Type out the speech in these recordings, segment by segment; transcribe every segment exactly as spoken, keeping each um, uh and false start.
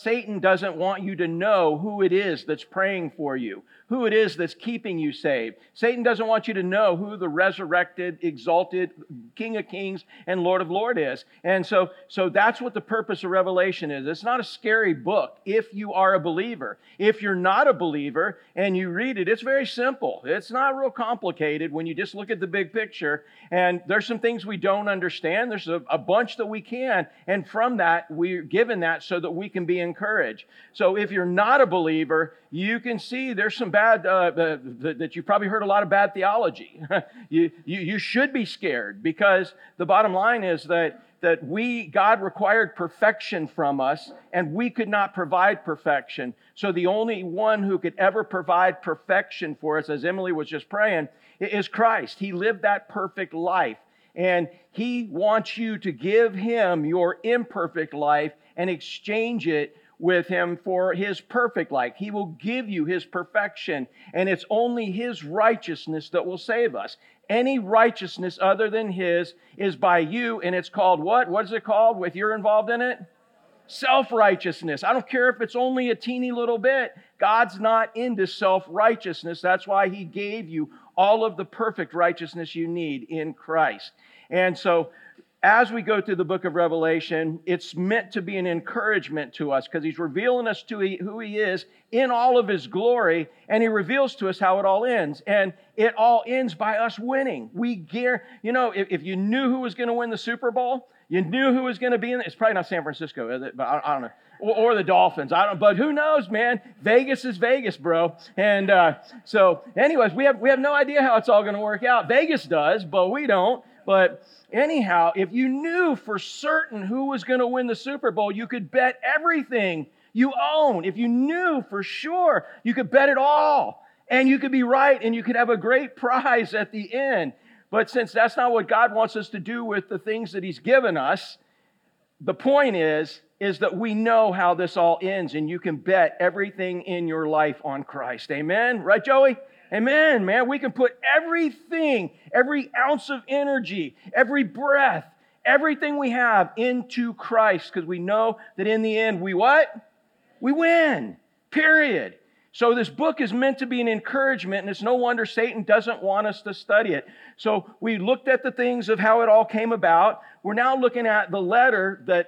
Satan doesn't want you to know who it is that's praying for you, who it is that's keeping you saved. Satan doesn't want you to know who the resurrected, exalted King of Kings and Lord of Lords is. And so, so that's what the purpose of Revelation is. It's not a scary book if you are a believer. If you're not a believer and you read it, it's very simple. It's not real complicated when you just look at the big picture. And there's some things we don't understand. There's a, a bunch that we can. And from that, we're given that so that we can be encouraged. So if you're not a believer, you can see there's some bad, uh, uh, that you've probably heard a lot of bad theology. you, you, you should be scared, because the bottom line is that, that we, God required perfection from us, and we could not provide perfection. So the only one who could ever provide perfection for us, as Emily was just praying, is Christ. He lived that perfect life. And He wants you to give Him your imperfect life and exchange it with Him for His perfect life. He will give you His perfection, and it's only His righteousness that will save us. Any righteousness other than His is by you, and it's called what? What is it called if you're involved in it? Self-righteousness. I don't care if it's only a teeny little bit. God's not into self-righteousness. That's why He gave you all of the perfect righteousness you need in Christ. And so, as we go through the book of Revelation, it's meant to be an encouragement to us, because He's revealing us to who He is in all of His glory, and He reveals to us how it all ends. And it all ends by us winning. We gear, you know, if, if you knew who was going to win the Super Bowl, you knew who was going to be in it. It's probably not San Francisco, is it? But I, I don't know. Or, or the Dolphins. I don't. But who knows, man? Vegas is Vegas, bro. And uh, so, anyways, we have we have no idea how it's all going to work out. Vegas does, but we don't. But anyhow, if you knew for certain who was going to win the Super Bowl, you could bet everything you own. If you knew for sure, you could bet it all. And you could be right, and you could have a great prize at the end. But since that's not what God wants us to do with the things that He's given us, the point is, is that we know how this all ends, and you can bet everything in your life on Christ. Amen? Right, Joey? Amen, man. We can put everything, every ounce of energy, every breath, everything we have into Christ, because we know that in the end, we what? We win. Period. So this book is meant to be an encouragement, and it's no wonder Satan doesn't want us to study it. So we looked at the things of how it all came about. We're now looking at the letter that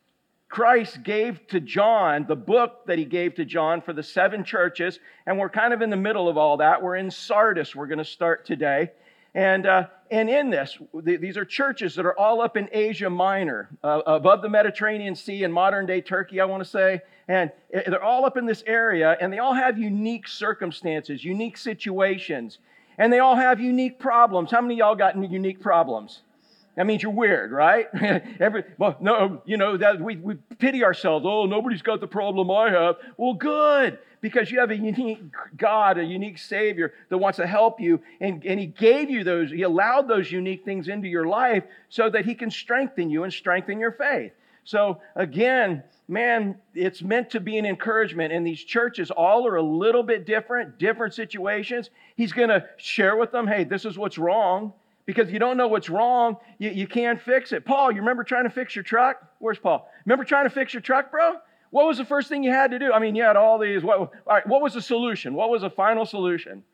Christ gave to John, the book that He gave to John for the seven churches, and we're kind of in the middle of all that. We're in Sardis. We're going to start today. And uh, and in this, th- these are churches that are all up in Asia Minor, uh, above the Mediterranean Sea in modern-day Turkey, I want to say. And they're all up in this area, and they all have unique circumstances, unique situations, and they all have unique problems. How many of y'all got unique problems? That means you're weird, right? Every well, no, you know that we we pity ourselves. Oh, nobody's got the problem I have. Well, good, because you have a unique God, a unique Savior that wants to help you, and, and He gave you those. He allowed those unique things into your life so that He can strengthen you and strengthen your faith. So again, man, it's meant to be an encouragement. And these churches all are a little bit different, different situations. He's going to share with them, hey, this is what's wrong. Because if you don't know what's wrong, you, you can't fix it. Paul, you remember trying to fix your truck? Where's Paul? Remember trying to fix your truck, bro? What was the first thing you had to do? I mean, you had all these. What, all right, what was the solution? What was the final solution?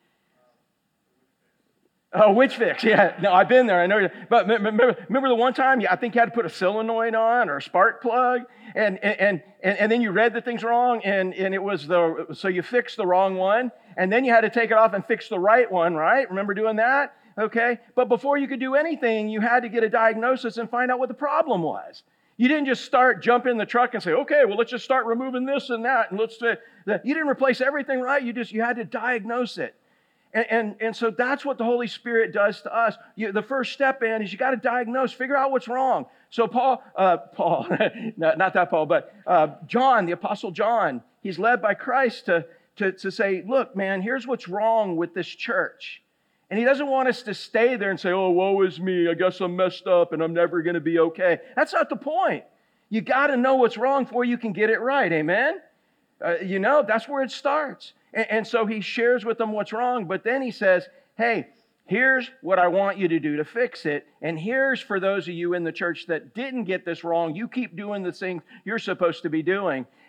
Oh, witch fix. Yeah, no, I've been there. I know. But remember, remember the one time I think you had to put a solenoid on or a spark plug, and and and, and then you read the things wrong, and, and it was the so you fixed the wrong one, and then you had to take it off and fix the right one, right? Remember doing that? Okay, but before you could do anything, you had to get a diagnosis and find out what the problem was. You didn't just start jumping in the truck and say, okay, well, let's just start removing this and that, and let's do that. You didn't replace everything, right? You just you had to diagnose it. And, and, and so that's what the Holy Spirit does to us. You, the first step in is you got to diagnose, figure out what's wrong. So Paul, uh, Paul, not, not that Paul, but uh, John, the Apostle John, he's led by Christ to, to, to say, look, man, here's what's wrong with this church. And he doesn't want us to stay there and say, oh, woe is me, I guess I'm messed up and I'm never going to be okay. That's not the point. You got to know what's wrong before you can get it right, amen? Uh, you know, that's where it starts. And, and so he shares with them what's wrong, but then he says, hey, here's what I want you to do to fix it. And here's for those of you in the church that didn't get this wrong, you keep doing the thing you're supposed to be doing.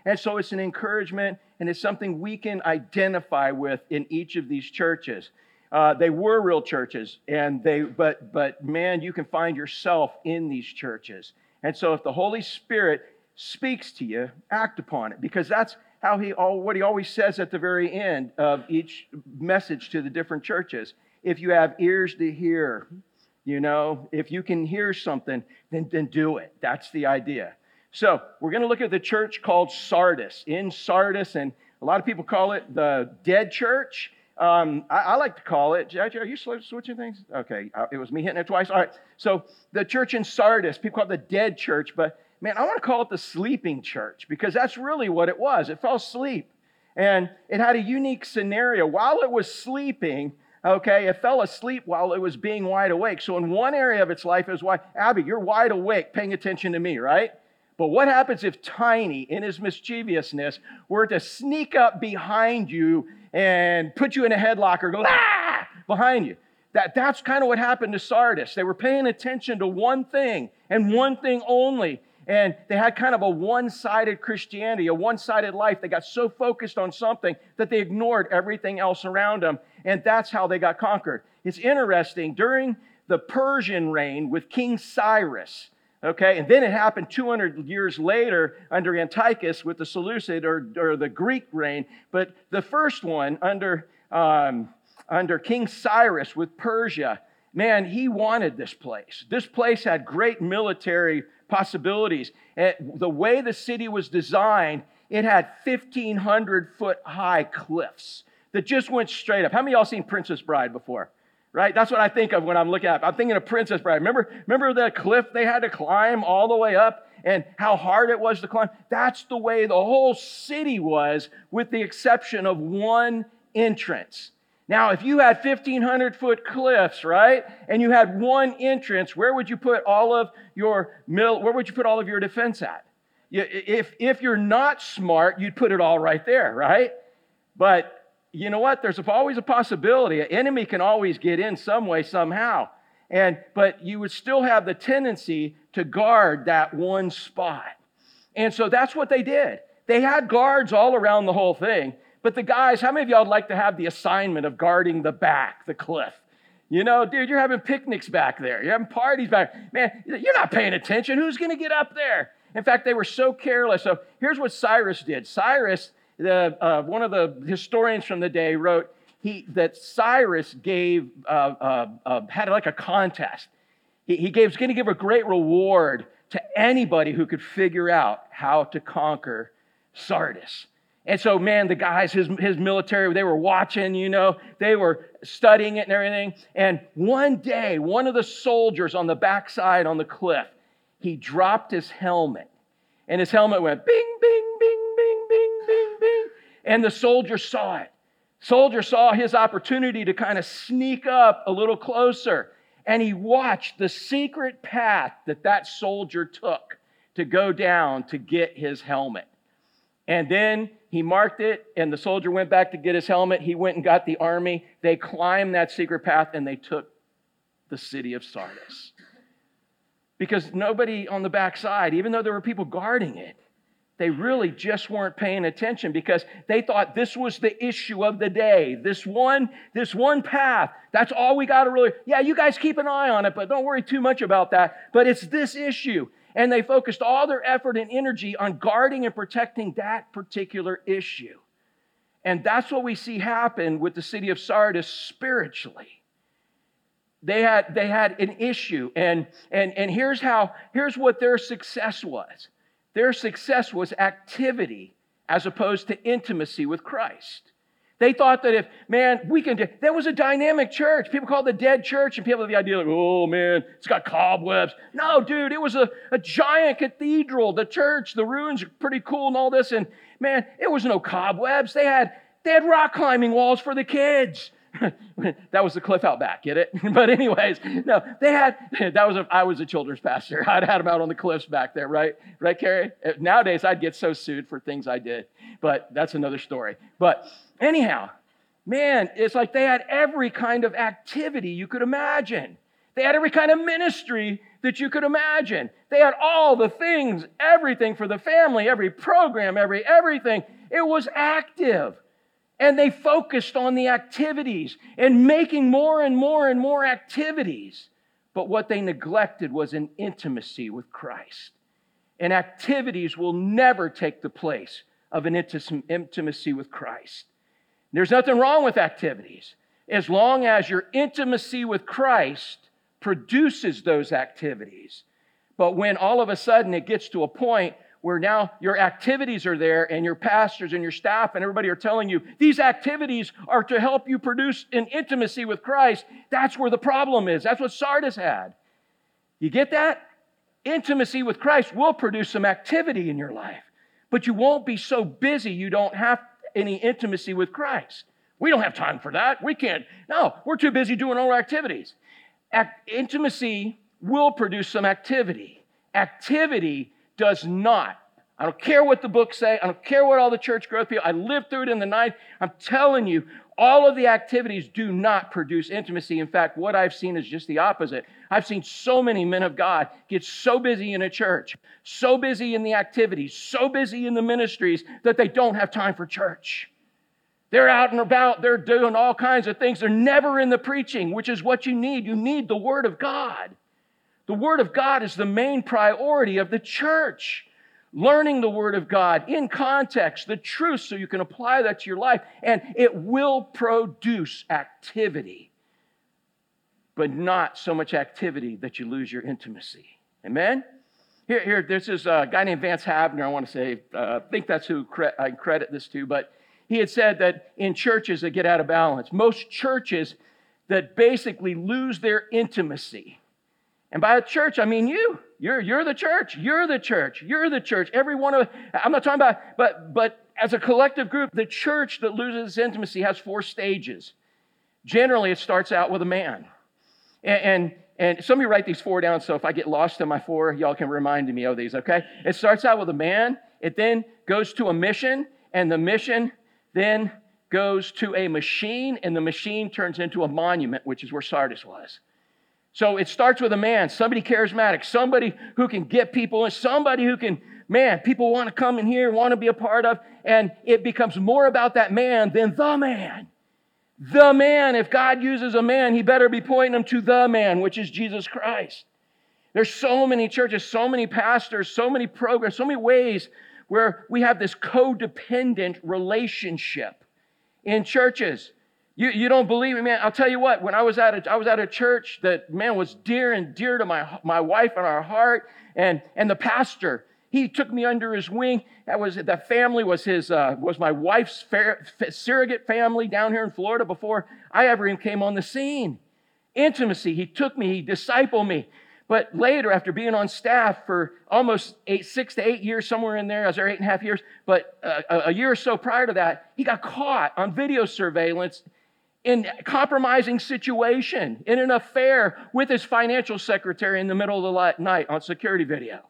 And so it's an encouragement, and it's something we can identify with in each of these churches. Uh, they were real churches, and they, but, but man, you can find yourself in these churches. And so if the Holy Spirit speaks to you, act upon it, because that's how he, all, what he always says at the very end of each message to the different churches. If you have ears to hear, you know, if you can hear something, then, then do it. That's the idea. So we're going to look at the church called Sardis. In Sardis, and a lot of people call it the dead church. Um, I, I like to call it, are you switching things? Okay, it was me hitting it twice. All right, so the church in Sardis, people call it the dead church, but man, I want to call it the sleeping church, because that's really what it was. It fell asleep, and it had a unique scenario. While it was sleeping, okay, it fell asleep while it was being wide awake. So in one area of its life, it was why, Abby, you're wide awake, paying attention to me, right? But what happens if Tiny, in his mischievousness, were to sneak up behind you and put you in a headlock or go, ah, behind you? That, that's kind of what happened to Sardis. They were paying attention to one thing and one thing only. And they had kind of a one-sided Christianity, a one-sided life. They got so focused on something that they ignored everything else around them. And that's how they got conquered. It's interesting, during the Persian reign with King Cyrus, okay, and then it happened two hundred years later under Antiochus with the Seleucid or, or the Greek reign. But the first one under, um, under King Cyrus with Persia, man, he wanted this place. This place had great military possibilities. And the way the city was designed, it had fifteen hundred foot high cliffs that just went straight up. How many of y'all seen Princess Bride before? Right? That's what I think of when I'm looking at it. I'm thinking of Princess Bride. Remember, remember the cliff they had to climb all the way up and how hard it was to climb? That's the way the whole city was, with the exception of one entrance. Now, if you had fifteen hundred foot cliffs, right, and you had one entrance, where would you put all of your mil- where would you put all of your defense at? You, if, if you're not smart, you'd put it all right there, right? But you know what? There's always a possibility. An enemy can always get in some way, somehow. And but you would still have the tendency to guard that one spot. And so that's what they did. They had guards all around the whole thing. But the guys, how many of y'all would like to have the assignment of guarding the back, the cliff? You know, dude, you're having picnics back there. You're having parties back. Man, you're not paying attention. Who's going to get up there? In fact, they were so careless. So here's what Cyrus did. Cyrus, the, uh, one of the historians from the day, wrote he, that Cyrus gave, uh, uh, uh, had like a contest. He, he gave, was going to give a great reward to anybody who could figure out how to conquer Sardis. And so, man, the guys, his, his military, they were watching, you know, they were studying it and everything. And one day, one of the soldiers on the backside on the cliff, he dropped his helmet. And his helmet went bing, bing, bing, bing, bing, bing, bing. And the soldier saw it. Soldier saw his opportunity to kind of sneak up a little closer. And he watched the secret path that that soldier took to go down to get his helmet. And then he marked it, and the soldier went back to get his helmet. He went and got the army. They climbed that secret path, and they took the city of Sardis. Because nobody on the backside, even though there were people guarding it, they really just weren't paying attention, because they thought this was the issue of the day. This one, this one path, that's all we got to really, yeah, you guys keep an eye on it, but don't worry too much about that. But it's this issue. And they focused all their effort and energy on guarding and protecting that particular issue. And that's what we see happen with the city of Sardis spiritually. They had, they had an issue. And, and, and here's how, here's what their success was. Their success was activity as opposed to intimacy with Christ. They thought that if, man, we can do, there was a dynamic church. People call it the dead church, and people have the idea like, oh, man, it's got cobwebs. No, dude, it was a, a giant cathedral. The church, the ruins are pretty cool and all this, and man, it was no cobwebs. They had, they had rock climbing walls for the kids. That was the cliff out back, get it? But anyways, no, they had, that was, a, I was a children's pastor. I'd had them out on the cliffs back there, right? Right, Carrie? Nowadays, I'd get so sued for things I did, but that's another story. But anyhow, man, it's like they had every kind of activity you could imagine. They had every kind of ministry that you could imagine. They had all the things, everything for the family, every program, every everything. It was active. And they focused on the activities and making more and more and more activities. But what they neglected was an intimacy with Christ. And activities will never take the place of an intimacy with Christ. There's nothing wrong with activities, as long as your intimacy with Christ produces those activities. But when all of a sudden it gets to a point where now your activities are there and your pastors and your staff and everybody are telling you these activities are to help you produce an intimacy with Christ, that's where the problem is. That's what Sardis had. You get that? Intimacy with Christ will produce some activity in your life, but you won't be so busy you don't have any intimacy with Christ. We don't have time for that. We can't. No, we're too busy doing all our activities. Act- intimacy will produce some activity. Activity does not. I don't care what the books say. I don't care what all the church growth people. I lived through it in the night. I'm telling you, all of the activities do not produce intimacy. In fact, what I've seen is just the opposite. I've seen so many men of God get so busy in a church, so busy in the activities, so busy in the ministries that they don't have time for church. They're out and about. They're doing all kinds of things. They're never in the preaching, which is what you need. You need the Word of God. The Word of God is the main priority of the church. Learning the Word of God in context, the truth, so you can apply that to your life. And it will produce activity, but not so much activity that you lose your intimacy. Amen? Here, here this is a guy named Vance Havner. I want to say, uh, I think that's who cre- I credit this to, but he had said that in churches that get out of balance, most churches that basically lose their intimacy. And by a church, I mean you. You're, you're the church. You're the church. You're the church. Every one of, I'm not talking about, but, but as a collective group, the church that loses its intimacy has four stages. Generally, it starts out with a man. And, and, and some of you write these four down, so if I get lost in my four, y'all can remind me of these, okay? It starts out with a man. It then goes to a mission, and the mission then goes to a machine, and the machine turns into a monument, which is where Sardis was. So it starts with a man, somebody charismatic, somebody who can get people in, somebody who can, man, people want to come in here, want to be a part of, and it becomes more about that man than the man. The man, if God uses a man, he better be pointing them to the man, which is Jesus Christ. There's so many churches, so many pastors, so many programs, so many ways where we have this codependent relationship in churches. You, you don't believe me, man. I'll tell you what, when I was at a, I was at a church that, man, was dear and dear to my, my wife and our heart, and, and the pastor, he took me under his wing. That was, that family was his, uh, was my wife's fair, surrogate family down here in Florida before I ever even came on the scene. Intimacy. He took me, he discipled me. But later, after being on staff for almost eight, six to eight years, somewhere in there, I was there eight and a half years, but uh, a, a year or so prior to that, he got caught on video surveillance in a compromising situation, in an affair with his financial secretary in the middle of the night on security video.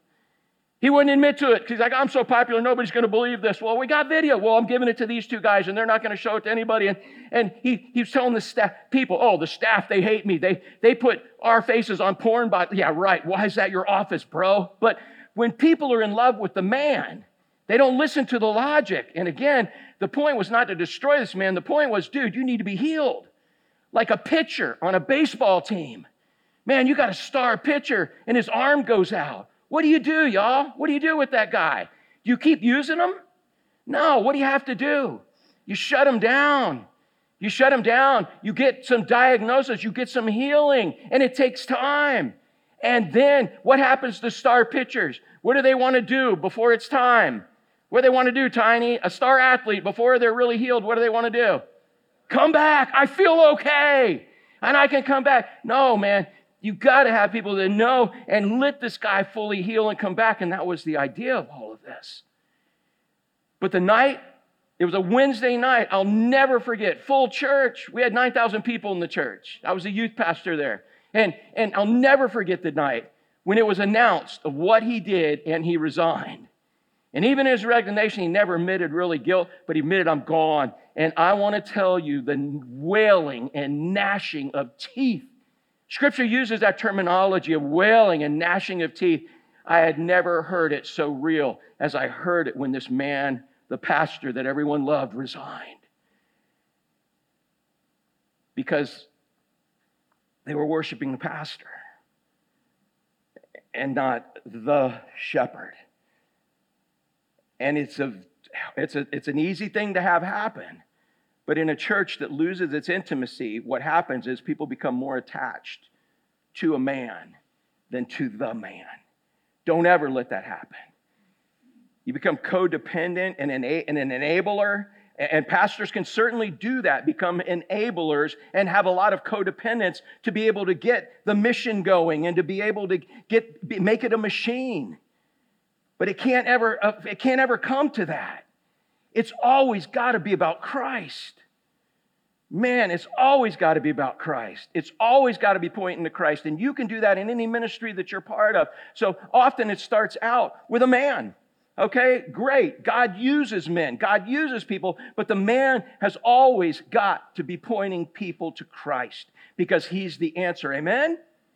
He wouldn't admit to it. He's like, I'm so popular, nobody's going to believe this. Well, we got video. Well, I'm giving it to these two guys, and they're not going to show it to anybody. And, and he, he was telling the staff, people, oh, the staff, they hate me. They, they put our faces on porn. But yeah, right. Why is that your office, bro? But when people are in love with the man, they don't listen to the logic. And again, the point was not to destroy this man. The point was, dude, you need to be healed. Like a pitcher on a baseball team. Man, you got a star pitcher, and his arm goes out. What do you do, y'all? What do you do with that guy? Do you keep using him? No, what do you have to do? You shut him down. You shut him down. You get some diagnosis. You get some healing, and it takes time. And then what happens to star pitchers? What do they want to do before it's time? What do they want to do, Tiny? A star athlete, before they're really healed, what do they want to do? Come back. I feel okay, and I can come back. No, man. You got to have people that know and let this guy fully heal and come back. And that was the idea of all of this. But the night, it was a Wednesday night. I'll never forget. Full church. We had nine thousand people in the church. I was a youth pastor there. And, and I'll never forget the night when it was announced of what he did and he resigned. And even in his resignation, he never admitted really guilt, but he admitted, I'm gone. And I want to tell you, the wailing and gnashing of teeth Scripture uses that terminology of wailing and gnashing of teeth. I had never heard it so real as I heard it when this man, the pastor that everyone loved, resigned. Because they were worshiping the pastor and not the shepherd. And it's a, it's a, it's an easy thing to have happen. But in a church that loses its intimacy, what happens is people become more attached to a man than to the man. Don't ever let that happen. You become codependent and an, and an enabler. And pastors can certainly do that, become enablers and have a lot of codependence to be able to get the mission going and to be able to get make it a machine. But it can't ever, it can't ever come to that. It's always got to be about Christ. Man, it's always got to be about Christ. It's always got to be pointing to Christ. And you can do that in any ministry that you're part of. So often it starts out with a man. Okay, great. God uses men. God uses people. But the man has always got to be pointing people to Christ because he's the answer. Amen?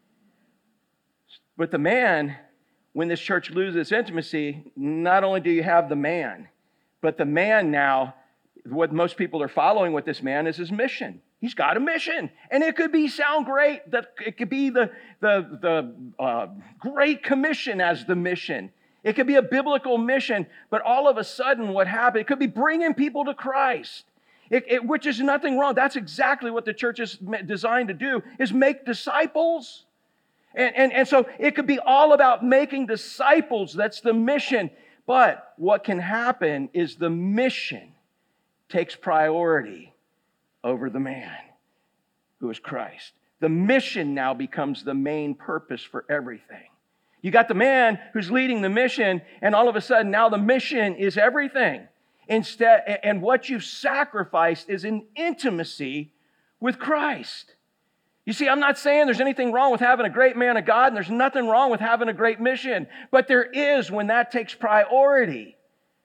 But the man, when this church loses intimacy, not only do you have the man, but the man now, what most people are following with this man is his mission. He's got a mission. And it could be sound great. That it could be the, the, the uh, Great Commission as the mission. It could be a biblical mission, but all of a sudden what happened, it could be bringing people to Christ, it, it, which is nothing wrong. That's exactly what the church is designed to do, is make disciples. And, and, and so it could be all about making disciples. That's the mission. But what can happen is the mission takes priority over the man who is Christ. The mission now becomes the main purpose for everything. You got the man who's leading the mission, and all of a sudden now the mission is everything. Instead, and what you've sacrificed is an intimacy with Christ. You see, I'm not saying there's anything wrong with having a great man of God, and there's nothing wrong with having a great mission, but there is when that takes priority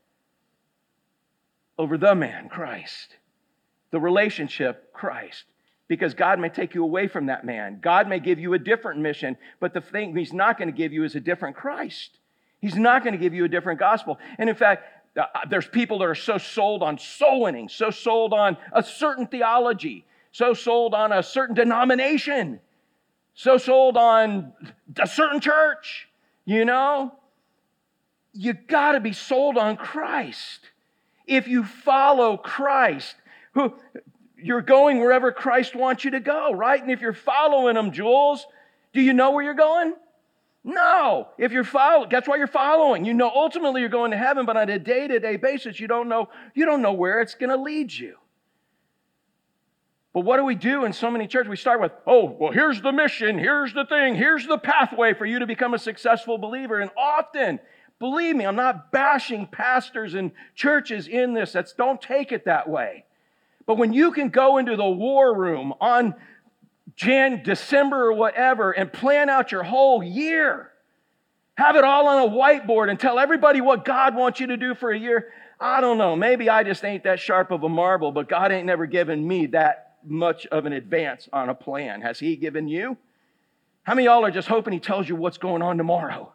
over the man, Christ. The relationship, Christ. Because God may take you away from that man. God may give you a different mission, but the thing He's not going to give you is a different Christ. He's not going to give you a different gospel. And in fact, there's people that are so sold on soul winning, so sold on a certain theology, so sold on a certain denomination, so sold on a certain church, you know? You got to be sold on Christ. If you follow Christ, who... You're going wherever Christ wants you to go, right? And if you're following Him, Jules, do you know where you're going? No. If you're following, that's why you're following. You know ultimately you're going to heaven, but on a day-to-day basis, you don't know, you don't know where it's going to lead you. But what do we do in so many churches? We start with, oh, well, here's the mission, here's the thing, here's the pathway for you to become a successful believer. And often, believe me, I'm not bashing pastors and churches in this. That's, don't take it that way. But when you can go into the war room on Jan, December or whatever and plan out your whole year, have it all on a whiteboard and tell everybody what God wants you to do for a year, I don't know. Maybe I just ain't that sharp of a marble, but God ain't never given me that much of an advance on a plan. Has He given you? How many of y'all are just hoping He tells you what's going on tomorrow?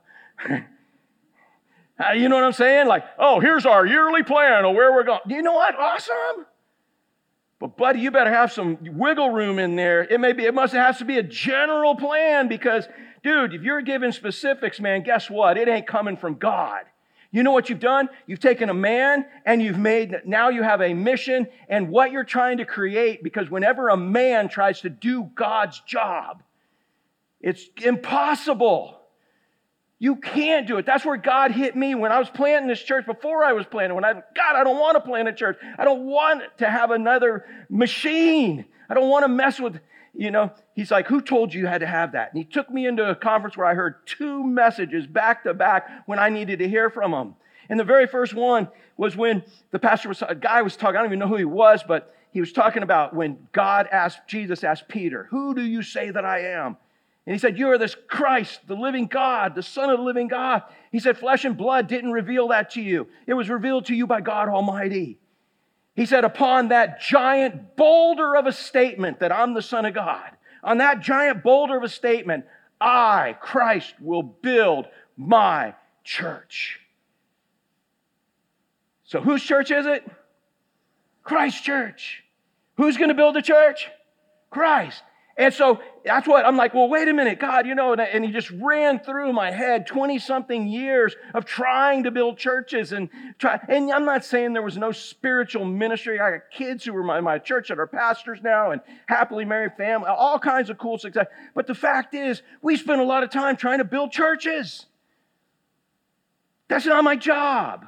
You know what I'm saying? Like, oh, here's our yearly plan of where we're going. You know what? Awesome. But buddy, you better have some wiggle room in there. It may be, it must have to be a general plan because, dude, if you're given specifics, man, guess what? It ain't coming from God. You know what you've done? You've taken a man and you've made, now you have a mission and what you're trying to create, because whenever a man tries to do God's job, it's impossible. You can't do it. That's where God hit me when I was planting this church, before I was planting. When I, God, I don't want to plant a church. I don't want to have another machine. I don't want to mess with, you know. He's like, who told you you had to have that? And He took me into a conference where I heard two messages back to back when I needed to hear from Him. And the very first one was when the pastor was, a guy was talking, I don't even know who he was, but he was talking about when God asked, Jesus asked Peter, who do you say that I am? And He said, you are this Christ, the living God, the Son of the living God. He said, flesh and blood didn't reveal that to you. It was revealed to you by God Almighty. He said, upon that giant boulder of a statement that I'm the Son of God, on that giant boulder of a statement, I, Christ, will build my church. So whose church is it? Christ's church. Who's going to build the church? Christ. And so that's what I'm like, well, wait a minute, God, you know, and, and he just ran through my head twenty-something years of trying to build churches. And try. And I'm not saying there was no spiritual ministry. I got kids who were in my, my church that are pastors now and happily married family, all kinds of cool success. But the fact is, we spend a lot of time trying to build churches. That's not my job.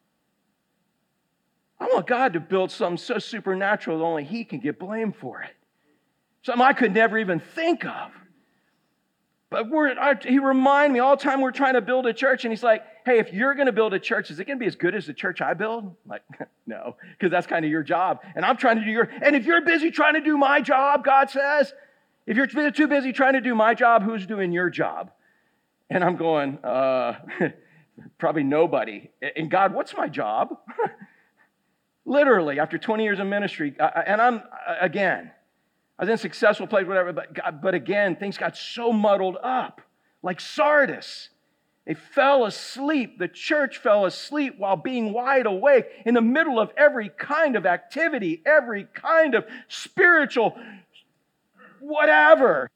I want God to build something so supernatural that only he can get blamed for it. Something I could never even think of. But we're, I, he reminded me all the time we're trying to build a church, and he's like, hey, if you're going to build a church, is it going to be as good as the church I build? I'm like, no, because that's kind of your job. And I'm trying to do your, and if you're busy trying to do my job, God says, if you're too busy trying to do my job, who's doing your job? And I'm going, uh, probably nobody. And God, what's my job? Literally, after twenty years of ministry, and I'm, again, I was in a successful place, whatever, but, God, but again, things got so muddled up, like Sardis. They fell asleep. The church fell asleep while being wide awake in the middle of every kind of activity, every kind of spiritual whatever.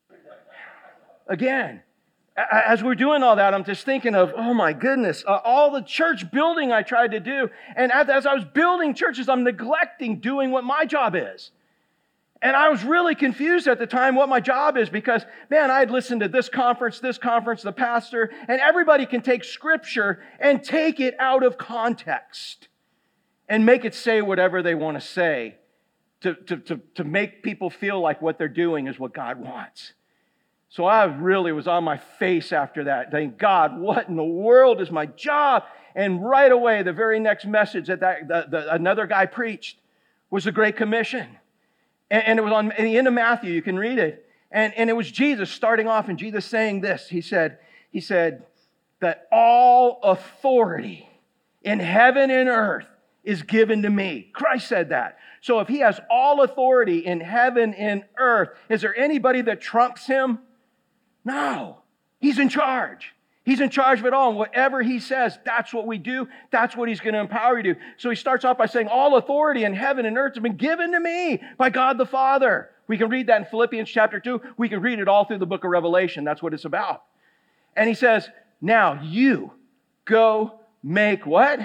Again, as we're doing all that, I'm just thinking of, oh my goodness, uh, all the church building I tried to do. And as, as I was building churches, I'm neglecting doing what my job is. And I was really confused at the time what my job is because, man, I had listened to this conference, this conference, the pastor, and everybody can take Scripture and take it out of context and make it say whatever they want to say to, to, to, to make people feel like what they're doing is what God wants. So I really was on my face after that, thinking, God, what in the world is my job? And right away, the very next message that, that the, the, another guy preached was the Great Commission. And it was on in the end of Matthew, you can read it. And, and it was Jesus starting off, and Jesus saying this. He said, he said that all authority in heaven and earth is given to me. Christ said that. So if he has all authority in heaven and earth, is there anybody that trumps him? No. He's in charge. He's in charge of it all. And whatever he says, that's what we do. That's what he's going to empower you to do. So he starts off by saying, all authority in heaven and earth has been given to me by God the Father. We can read that in Philippians chapter two. We can read it all through the book of Revelation. That's what it's about. And he says, now you go make what?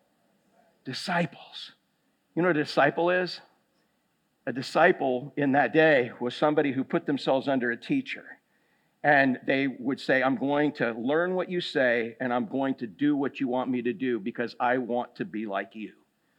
Disciples. You know what a disciple is? A disciple in that day was somebody who put themselves under a teacher. And they would say, I'm going to learn what you say, and I'm going to do what you want me to do because I want to be like you.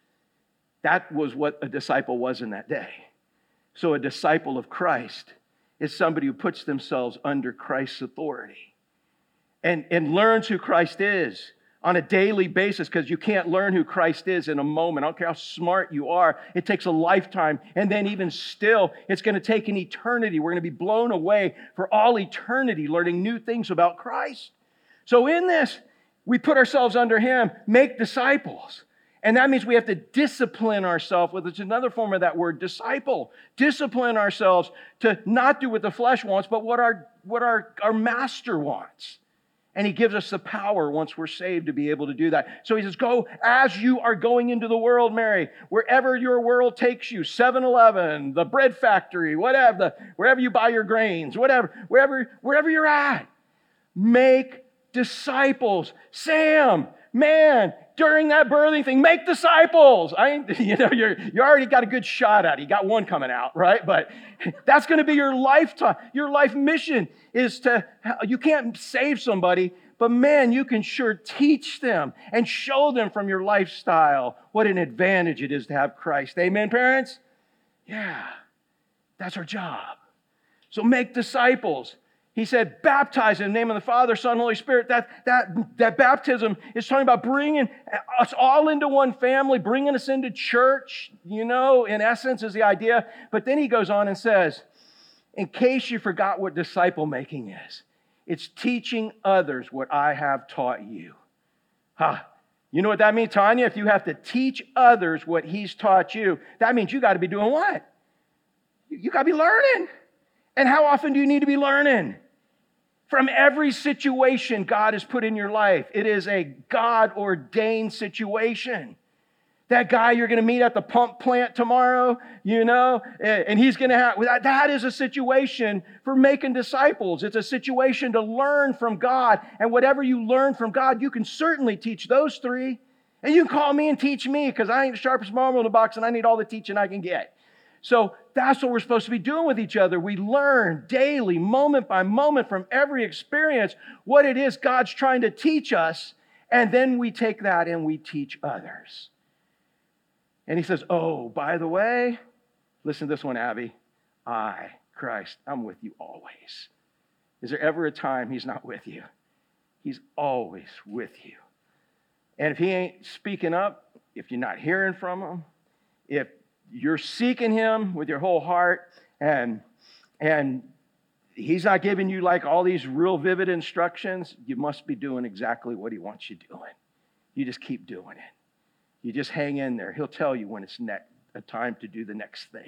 That was what a disciple was in that day. So a disciple of Christ is somebody who puts themselves under Christ's authority and, and learns who Christ is on a daily basis, because you can't learn who Christ is in a moment. I don't care how smart you are. It takes a lifetime. And then even still, it's going to take an eternity. We're going to be blown away for all eternity learning new things about Christ. So in this, we put ourselves under him, make disciples. And that means we have to discipline ourselves, which is another form of that word, disciple. Discipline ourselves to not do what the flesh wants, but what our, what our, our master wants. And he gives us the power once we're saved to be able to do that. So he says, go as you are going into the world, Mary, wherever your world takes you, seven eleven, the bread factory, whatever, the, wherever you buy your grains, whatever, wherever, wherever you're at, make disciples. Sam, man, during that birthing thing, make disciples. I, you know, you're you already got a good shot at it. You got one coming out, right? But that's going to be your lifetime. Your life mission is to, you can't save somebody, but man, you can sure teach them and show them from your lifestyle what an advantage it is to have Christ. Amen, parents? Yeah, that's our job. So make disciples. He said, baptize in the name of the Father, Son, Holy Spirit. That, that, that baptism is talking about bringing us all into one family, bringing us into church, you know, in essence is the idea. But then he goes on and says, in case you forgot what disciple making is, it's teaching others what I have taught you. Huh. You know what that means, Tanya? If you have to teach others what he's taught you, that means you got to be doing what? You got to be learning. And how often do you need to be learning? From every situation God has put in your life. It is a God-ordained situation. That guy you're going to meet at the pump plant tomorrow, you know, and he's going to have, that is a situation for making disciples. It's a situation to learn from God. And whatever you learn from God, you can certainly teach those three. And you can call me and teach me because I ain't the sharpest marble in the box and I need all the teaching I can get. So that's what we're supposed to be doing with each other. We learn daily, moment by moment, from every experience, what it is God's trying to teach us. And then we take that and we teach others. And he says, oh, by the way, listen to this one, Abby. I, Christ, I'm with you always. Is there ever a time he's not with you? He's always with you. And if he ain't speaking up, if you're not hearing from him, if you're seeking him with your whole heart and, and he's not giving you like all these real vivid instructions, you must be doing exactly what he wants you doing. You just keep doing it. You just hang in there. He'll tell you when it's ne- a time to do the next thing.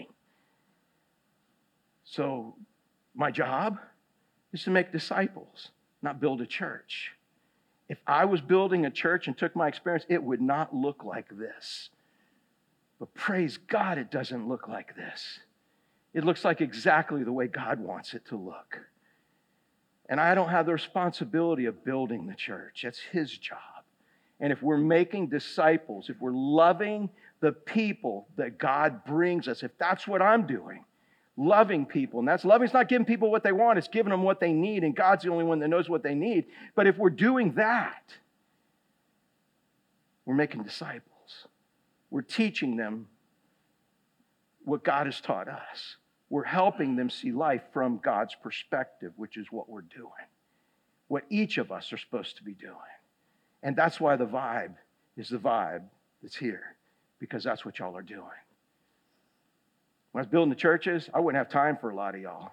So my job is to make disciples, not build a church. If I was building a church and took my experience, it would not look like this. But praise God, it doesn't look like this. It looks like exactly the way God wants it to look. And I don't have the responsibility of building the church. That's his job. And if we're making disciples, if we're loving the people that God brings us, if that's what I'm doing, loving people, and that's loving is not giving people what they want, it's giving them what they need, and God's the only one that knows what they need. But if we're doing that, we're making disciples. We're teaching them what God has taught us. We're helping them see life from God's perspective, which is what we're doing, what each of us are supposed to be doing. And that's why the vibe is the vibe that's here, because that's what y'all are doing. When I was building the churches, I wouldn't have time for a lot of y'all.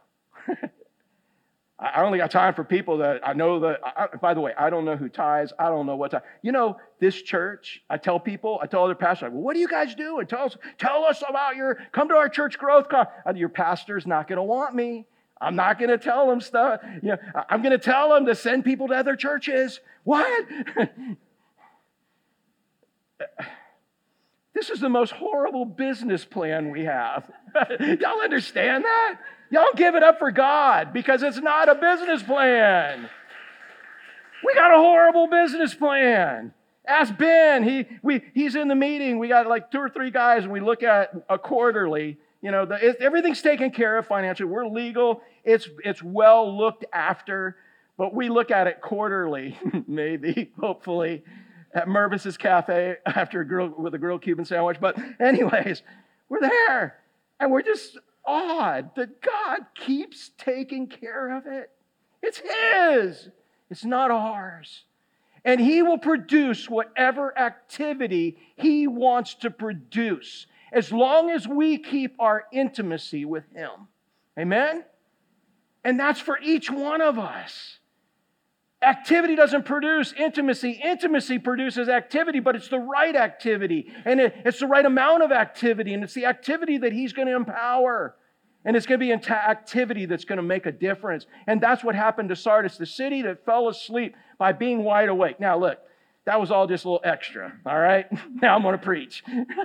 I only got time for people that I know that, I, by the way, I don't know who tithes. I don't know what time. You know, this church, I tell people, I tell other pastors, well, what do you guys do? And tell us, tell us about your, come to our church growth. Con-. Your pastor's not going to want me. I'm not going to tell them stuff. You know, I'm going to tell them to send people to other churches. What? This is the most horrible business plan we have. Y'all understand that? Y'all give it up for God because it's not a business plan. We got a horrible business plan. Ask Ben. He we he's in the meeting. We got like two or three guys, and we look at a quarterly. You know, the, it, everything's taken care of financially. We're legal. It's it's well looked after, but we look at it quarterly, maybe, hopefully, at Mervis's Cafe after a grill with a grilled Cuban sandwich. But anyways, we're there, and we're just awed that God keeps taking care of it. It's His. It's not ours. And He will produce whatever activity He wants to produce, as long as we keep our intimacy with Him. Amen? And that's for each one of us. Activity doesn't produce intimacy. Intimacy produces activity, but it's the right activity. And it, it's the right amount of activity. And it's the activity that He's going to empower. And it's going to be an activity that's going to make a difference. And that's what happened to Sardis, the city that fell asleep by being wide awake. Now look, that was all just a little extra, all right? Now I'm going to preach.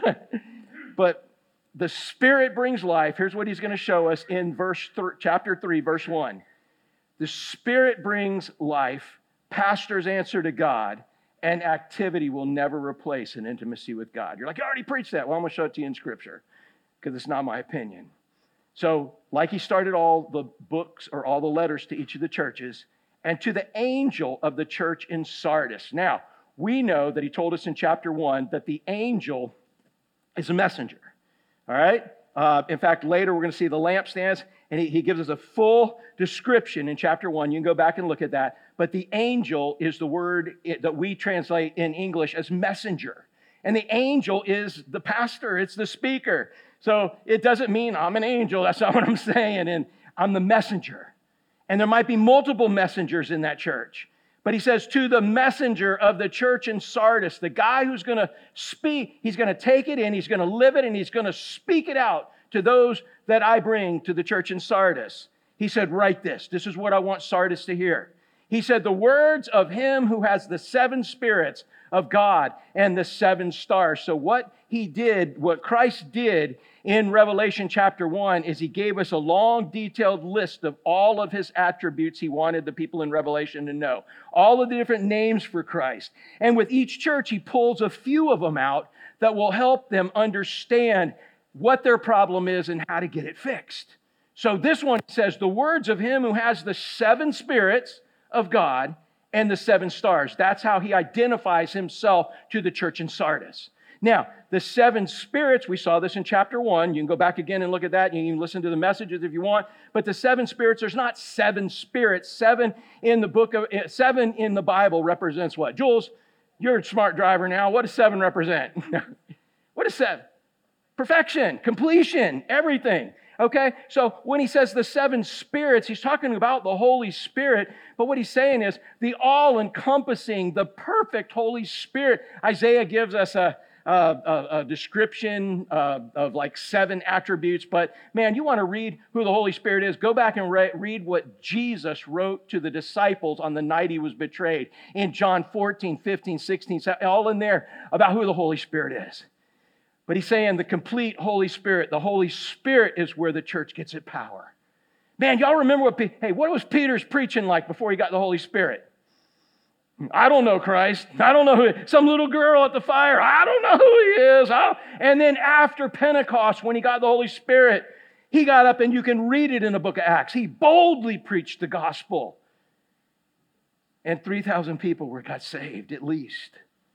But the Spirit brings life. Here's what He's going to show us in verse th- chapter three, verse one. The Spirit brings life, pastor's answer to God, and activity will never replace an intimacy with God. You're like, you already preached that. Well, I'm going to show it to you in Scripture because it's not my opinion. So, like He started all the books or all the letters to each of the churches, and to the angel of the church in Sardis. Now, we know that He told us in chapter one that the angel is a messenger. All right? Uh, in fact, later we're going to see the lampstands, and he, he gives us a full description in chapter one. You can go back and look at that. But the angel is the word that we translate in English as messenger. And the angel is the pastor. It's the speaker. So it doesn't mean I'm an angel. That's not what I'm saying. And I'm the messenger. And there might be multiple messengers in that church. But he says, to the messenger of the church in Sardis, the guy who's going to speak, he's going to take it in, he's going to live it, and he's going to speak it out to those that I bring to the church in Sardis. He said, write this. This is what I want Sardis to hear. He said, the words of him who has the seven spirits of God and the seven stars. So what he did, what Christ did in Revelation chapter one is he gave us a long, detailed list of all of his attributes he wanted the people in Revelation to know. All of the different names for Christ. And with each church, he pulls a few of them out that will help them understand what their problem is and how to get it fixed. So this one says, the words of him who has the seven spirits of God and the seven stars. That's how he identifies himself to the church in Sardis. Now, the seven spirits, we saw this in chapter one. You can go back again and look at that. You can listen to the messages if you want. But the seven spirits, there's not seven spirits. Seven in the book of, seven in the Bible represents what? Jules, you're a smart driver now. What does seven represent? What is seven? Perfection, completion, everything. Okay, so when he says the seven spirits, he's talking about the Holy Spirit, but what he's saying is the all-encompassing, the perfect Holy Spirit. Isaiah gives us a, a, a, a description uh, of like seven attributes, but man, you want to read who the Holy Spirit is, go back and re- read what Jesus wrote to the disciples on the night he was betrayed in John fourteen, fifteen, sixteen, all in there about who the Holy Spirit is. But he's saying the complete Holy Spirit, the Holy Spirit is where the church gets its power. Man, y'all remember what, hey, what was Peter's preaching like before he got the Holy Spirit? I don't know Christ. I don't know who, some little girl at the fire. I don't know who he is. I don't. And then after Pentecost, when he got the Holy Spirit, he got up and you can read it in the book of Acts. He boldly preached the gospel. And three thousand people were got saved at least.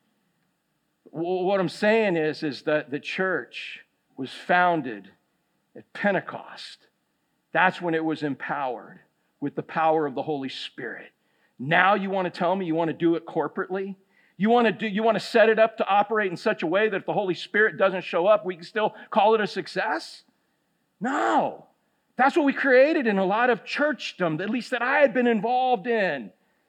What I'm saying is, is that the church was founded at Pentecost. That's when it was empowered with the power of the Holy Spirit. Now you want to tell me you want to do it corporately? You want to do, you want to set it up to operate in such a way that if the Holy Spirit doesn't show up, we can still call it a success? No. That's what we created in a lot of churchdom, at least that I had been involved in.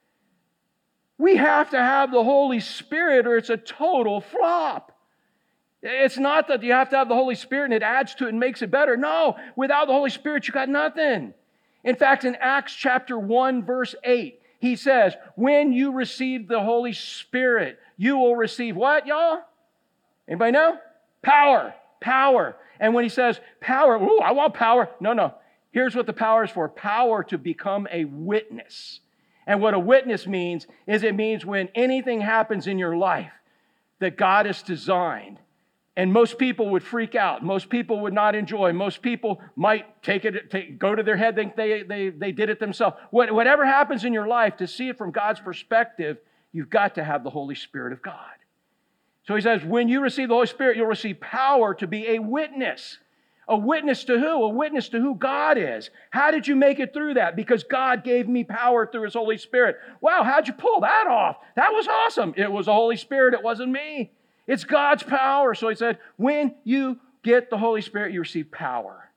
We have to have the Holy Spirit or it's a total flop. It's not that you have to have the Holy Spirit and it adds to it and makes it better. No, without the Holy Spirit, you got nothing. In fact, in Acts chapter one, verse eight, he says, when you receive the Holy Spirit, you will receive what, y'all? Anybody know? Power. Power. And when he says power, ooh, I want power. No, no. Here's what the power is for. Power to become a witness. And what a witness means is it means when anything happens in your life that God has designed, and most people would freak out, most people would not enjoy, most people might take it, take, go to their head, think they, they, they did it themselves. What, whatever happens in your life, to see it from God's perspective, you've got to have the Holy Spirit of God. So he says, when you receive the Holy Spirit, you'll receive power to be a witness. A witness to who? A witness to who God is. How did you make it through that? Because God gave me power through His Holy Spirit. Wow, how'd you pull that off? That was awesome. It was the Holy Spirit. It wasn't me. It's God's power. So he said, when you get the Holy Spirit, you receive power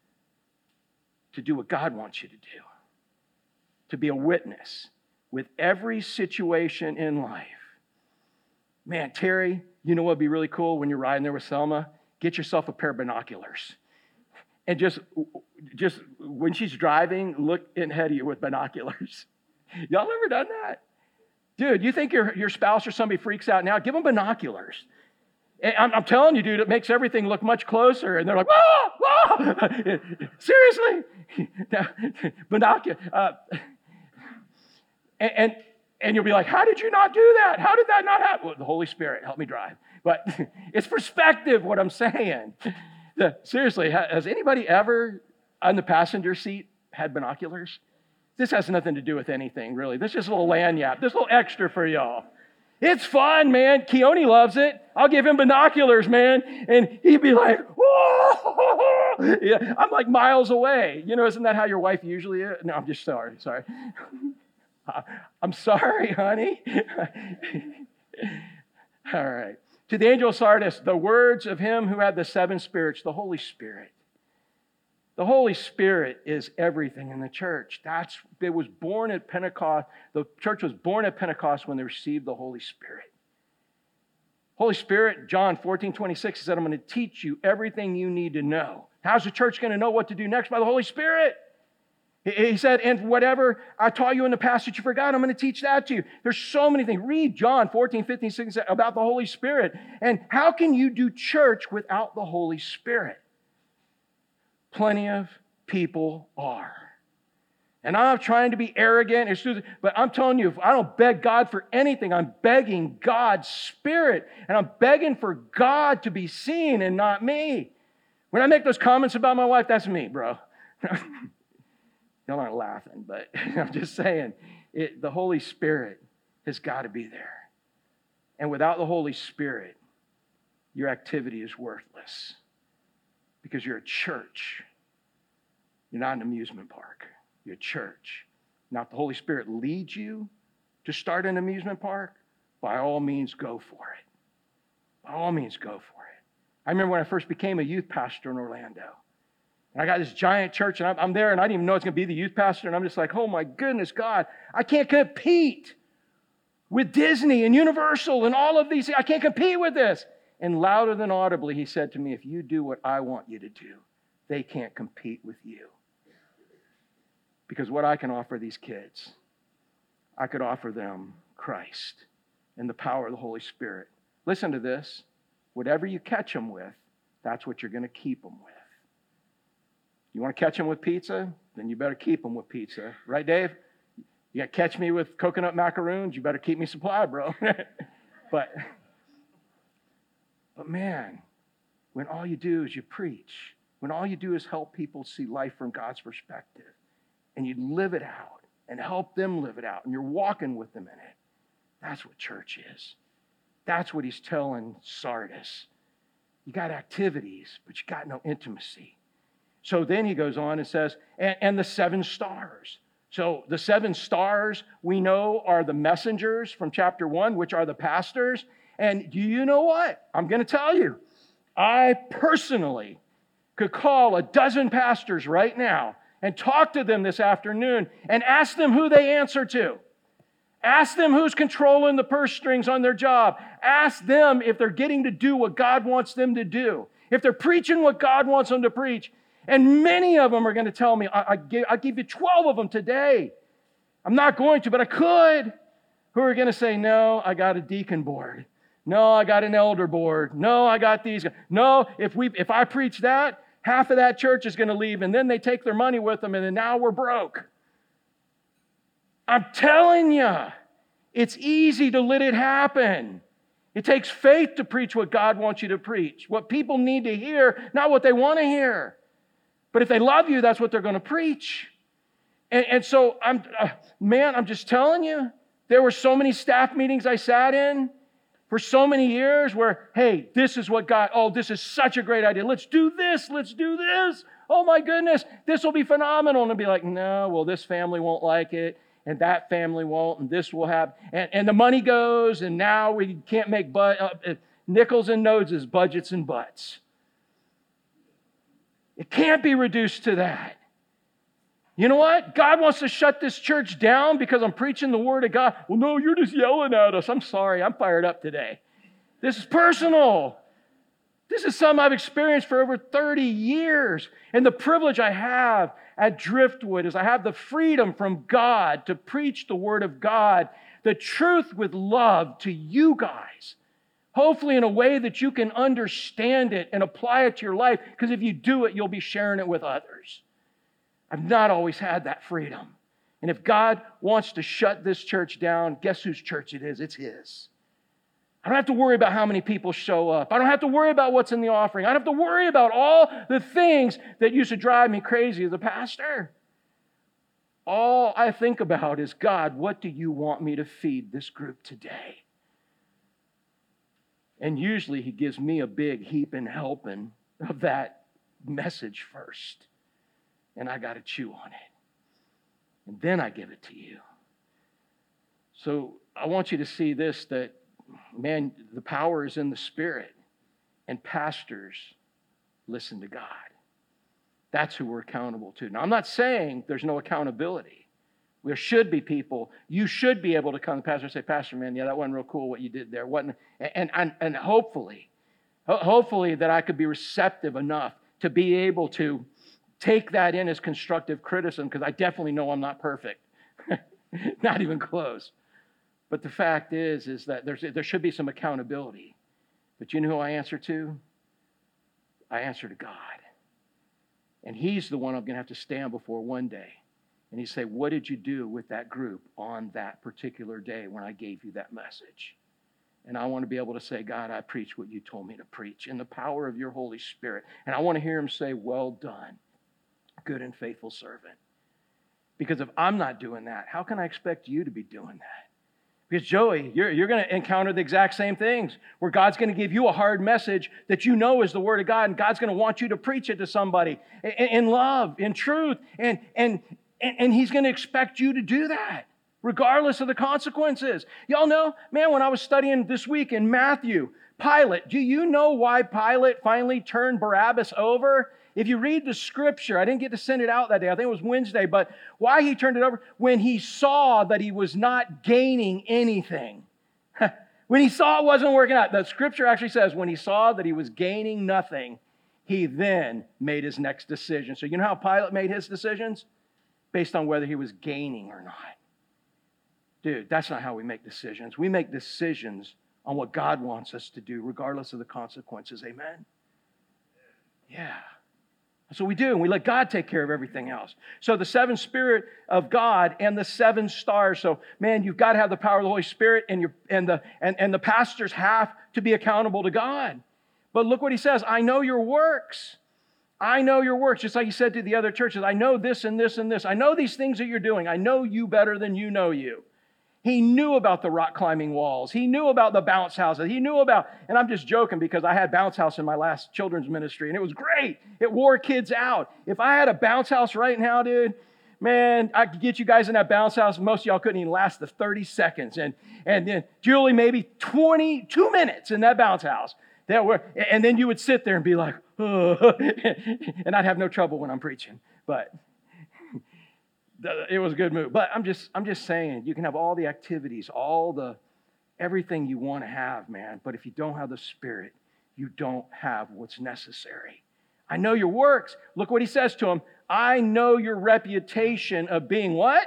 to do what God wants you to do. To be a witness with every situation in life. Man, Terry, you know what would be really cool when you're riding there with Selma? Get yourself a pair of binoculars. And just, just when she's driving, look ahead of you with binoculars. Y'all ever done that? Dude, you think your, your spouse or somebody freaks out now? Give them binoculars. And I'm, I'm telling you, dude, it makes everything look much closer. And they're like, whoa, whoa. Seriously? Binoculars. Uh, and, and, and you'll be like, how did you not do that? How did that not happen? Well, the Holy Spirit helped me drive. But it's perspective, what I'm saying. The, seriously, has anybody ever on the passenger seat had binoculars? This has nothing to do with anything, really. This is just a little lanyard. This little extra for y'all. It's fun, man. Keone loves it. I'll give him binoculars, man. And he'd be like, whoa! Yeah, I'm like miles away. You know, isn't that how your wife usually is? No, I'm just sorry. Sorry. I'm sorry, honey. All right. To the angel of Sardis, the words of him who had the seven spirits, the Holy Spirit. The Holy Spirit is everything in the church. That's, it was born at Pentecost. The church was born at Pentecost when they received the Holy Spirit. Holy Spirit, John fourteen twenty-six, he said, I'm going to teach you everything you need to know. How's the church going to know what to do next? By the Holy Spirit. He he said, and whatever I taught you in the past that you forgot, I'm going to teach that to you. There's so many things. Read John fourteen, fifteen, sixteen about the Holy Spirit. And how can you do church without the Holy Spirit? Plenty of people are. And I'm not trying to be arrogant, but I'm telling you, if I don't beg God for anything, I'm begging God's Spirit. And I'm begging for God to be seen and not me. When I make those comments about my wife, that's me, bro. Y'all aren't laughing, but I'm just saying, it, the Holy Spirit has got to be there. And without the Holy Spirit, your activity is worthless because you're a church. You're not an amusement park. You're a church. Now, if the Holy Spirit leads you to start an amusement park, by all means, go for it. By all means, go for it. I remember when I first became a youth pastor in Orlando. And I got this giant church, and I'm, I'm there, and I didn't even know I was going to be the youth pastor. And I'm just like, oh my goodness, God, I can't compete with Disney and Universal and all of these. I can't compete with this. And louder than audibly, he said to me, if you do what I want you to do, they can't compete with you. Because what I can offer these kids, I could offer them Christ and the power of the Holy Spirit. Listen to this. Whatever you catch them with, that's what you're going to keep them with. You want to catch them with pizza? Then you better keep them with pizza. Right, Dave? You got to catch me with coconut macaroons? You better keep me supplied, bro. but, but man, when all you do is you preach, when all you do is help people see life from God's perspective, and you live it out and help them live it out, and you're walking with them in it, that's what church is. That's what he's telling Sardis. You got activities, but you got no intimacy. So then he goes on and says, and, and the seven stars. So the seven stars we know are the messengers from chapter one, which are the pastors. And do you know what? I'm going to tell you. I personally could call a dozen pastors right now and talk to them this afternoon and ask them who they answer to. Ask them who's controlling the purse strings on their job. Ask them if they're getting to do what God wants them to do. If they're preaching what God wants them to preach. And many of them are going to tell me, I, I give, I'll give you twelve of them today. I'm not going to, but I could. Who are going to say, no, I got a deacon board. No, I got an elder board. No, I got these. No, if we, if I preach that, half of that church is going to leave, and then they take their money with them, and then now we're broke. I'm telling you, it's easy to let it happen. It takes faith to preach what God wants you to preach, what people need to hear, not what they want to hear. But if they love you, that's what they're going to preach. And, and so, I'm, uh, man, I'm just telling you, there were so many staff meetings I sat in for so many years where, hey, this is what God, oh, this is such a great idea. Let's do this. Let's do this. Oh, my goodness, this will be phenomenal. And I'll be like, no, well, this family won't like it. And that family won't, and this will have, and, and the money goes, and now we can't make but, uh, nickels and noses, budgets and butts. It can't be reduced to that. You know what? God wants to shut this church down because I'm preaching the Word of God. Well, no, you're just yelling at us. I'm sorry. I'm fired up today. This is personal. This is something I've experienced for over thirty years. And the privilege I have at Driftwood is I have the freedom from God to preach the Word of God, the truth with love to you guys. Hopefully in a way that you can understand it and apply it to your life, because if you do it, you'll be sharing it with others. I've not always had that freedom. And if God wants to shut this church down, guess whose church it is? It's His. I don't have to worry about how many people show up. I don't have to worry about what's in the offering. I don't have to worry about all the things that used to drive me crazy as a pastor. All I think about is, God, what do you want me to feed this group today? And usually He gives me a big heaping helping of that message first. And I got to chew on it. And then I give it to you. So I want you to see this, that man, the power is in the Spirit, and pastors listen to God. That's who we're accountable to. Now, I'm not saying there's no accountability. There should be people, you should be able to come to the pastor and say, Pastor, man, yeah, that wasn't real cool what you did there. Wasn't, and, and, and hopefully, hopefully that I could be receptive enough to be able to take that in as constructive criticism, because I definitely know I'm not perfect. Not even close. But the fact is, is that there's, there should be some accountability. But you know who I answer to? I answer to God. And He's the one I'm going to have to stand before one day. And He say, what did you do with that group on that particular day when I gave you that message? And I want to be able to say, God, I preach what you told me to preach in the power of your Holy Spirit. And I want to hear Him say, well done, good and faithful servant. Because if I'm not doing that, how can I expect you to be doing that? Because Joey, you're, you're going to encounter the exact same things where God's going to give you a hard message that you know is the Word of God, and God's going to want you to preach it to somebody in, in love, in truth, and, and, and He's going to expect you to do that regardless of the consequences. Y'all know, man, when I was studying this week in Matthew, Pilate, do you know why Pilate finally turned Barabbas over? If you read the scripture, I didn't get to send it out that day. I think it was Wednesday. But why he turned it over? When he saw that he was not gaining anything. When he saw it wasn't working out. The scripture actually says when he saw that he was gaining nothing, he then made his next decision. So you know how Pilate made his decisions? Based on whether he was gaining or not. Dude, that's not how we make decisions. We make decisions on what God wants us to do, regardless of the consequences. Amen? Yeah. That's what we do, and we let God take care of everything else. So the seven Spirit of God and the seven stars. So, man, you've got to have the power of the Holy Spirit, and your and the and, and the pastors have to be accountable to God. But look what he says, I know your works. I know your works, just like he said to the other churches. I know this and this and this. I know these things that you're doing. I know you better than you know you. He knew about the rock climbing walls. He knew about the bounce houses. He knew about, and I'm just joking because I had bounce house in my last children's ministry, and it was great. It wore kids out. If I had a bounce house right now, dude, man, I could get you guys in that bounce house. Most of y'all couldn't even last the thirty seconds. And, and then Julie, maybe twenty-two minutes in that bounce house. That were, and then you would sit there and be like, oh. And I'd have no trouble when I'm preaching. But it was a good move. But I'm just, I'm just saying, you can have all the activities, all the, everything you want to have, man. But if you don't have the Spirit, you don't have what's necessary. I know your works. Look what he says to him. I know your reputation of being what?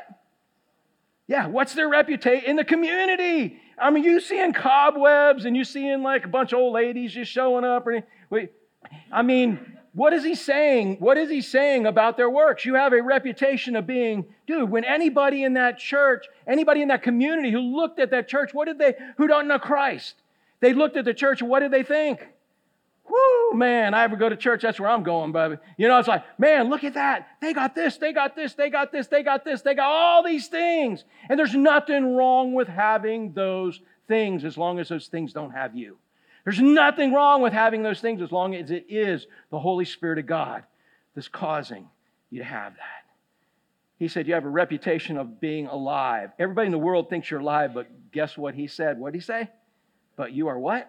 Yeah, what's their reputation? In the community. I mean, you seeing cobwebs and you seeing like a bunch of old ladies just showing up. Or, wait, I mean... What is he saying? What is he saying about their works? You have a reputation of being, dude, when anybody in that church, anybody in that community who looked at that church, what did they, who don't know Christ? They looked at the church and what did they think? Whoo, man, I ever go to church, that's where I'm going, baby. You know, it's like, man, look at that. They got this, they got this, they got this, they got this, they got all these things. And there's nothing wrong with having those things as long as those things don't have you. There's nothing wrong with having those things as long as it is the Holy Spirit of God that's causing you to have that. He said, you have a reputation of being alive. Everybody in the world thinks you're alive, but guess what he said? What did he say? But you are what?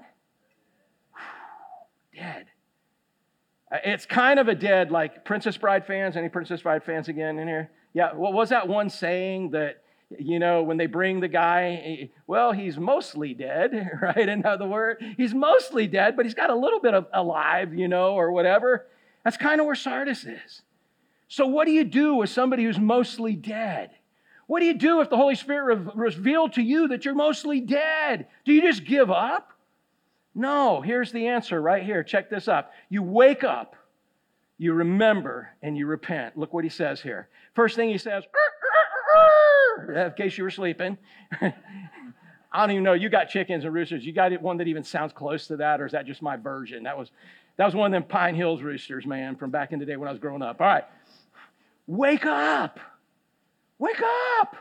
Dead. It's kind of a dead, like Princess Bride fans. Any Princess Bride fans again in here? Yeah, what was that one saying that, you know, when they bring the guy, well, he's mostly dead, right? In other words, he's mostly dead, but he's got a little bit of alive, you know, or whatever. That's kind of where Sardis is. So what do you do with somebody who's mostly dead? What do you do if the Holy Spirit re- revealed to you that you're mostly dead? Do you just give up? No, here's the answer right here. Check this out. You wake up, you remember, and you repent. Look what he says here. First thing he says, in case you were sleeping. I don't even know. You got chickens and roosters. You got one that even sounds close to that, or is that just my version? That was that was one of them Pine Hills roosters, man, from back in the day when I was growing up. All right. Wake up. Wake up.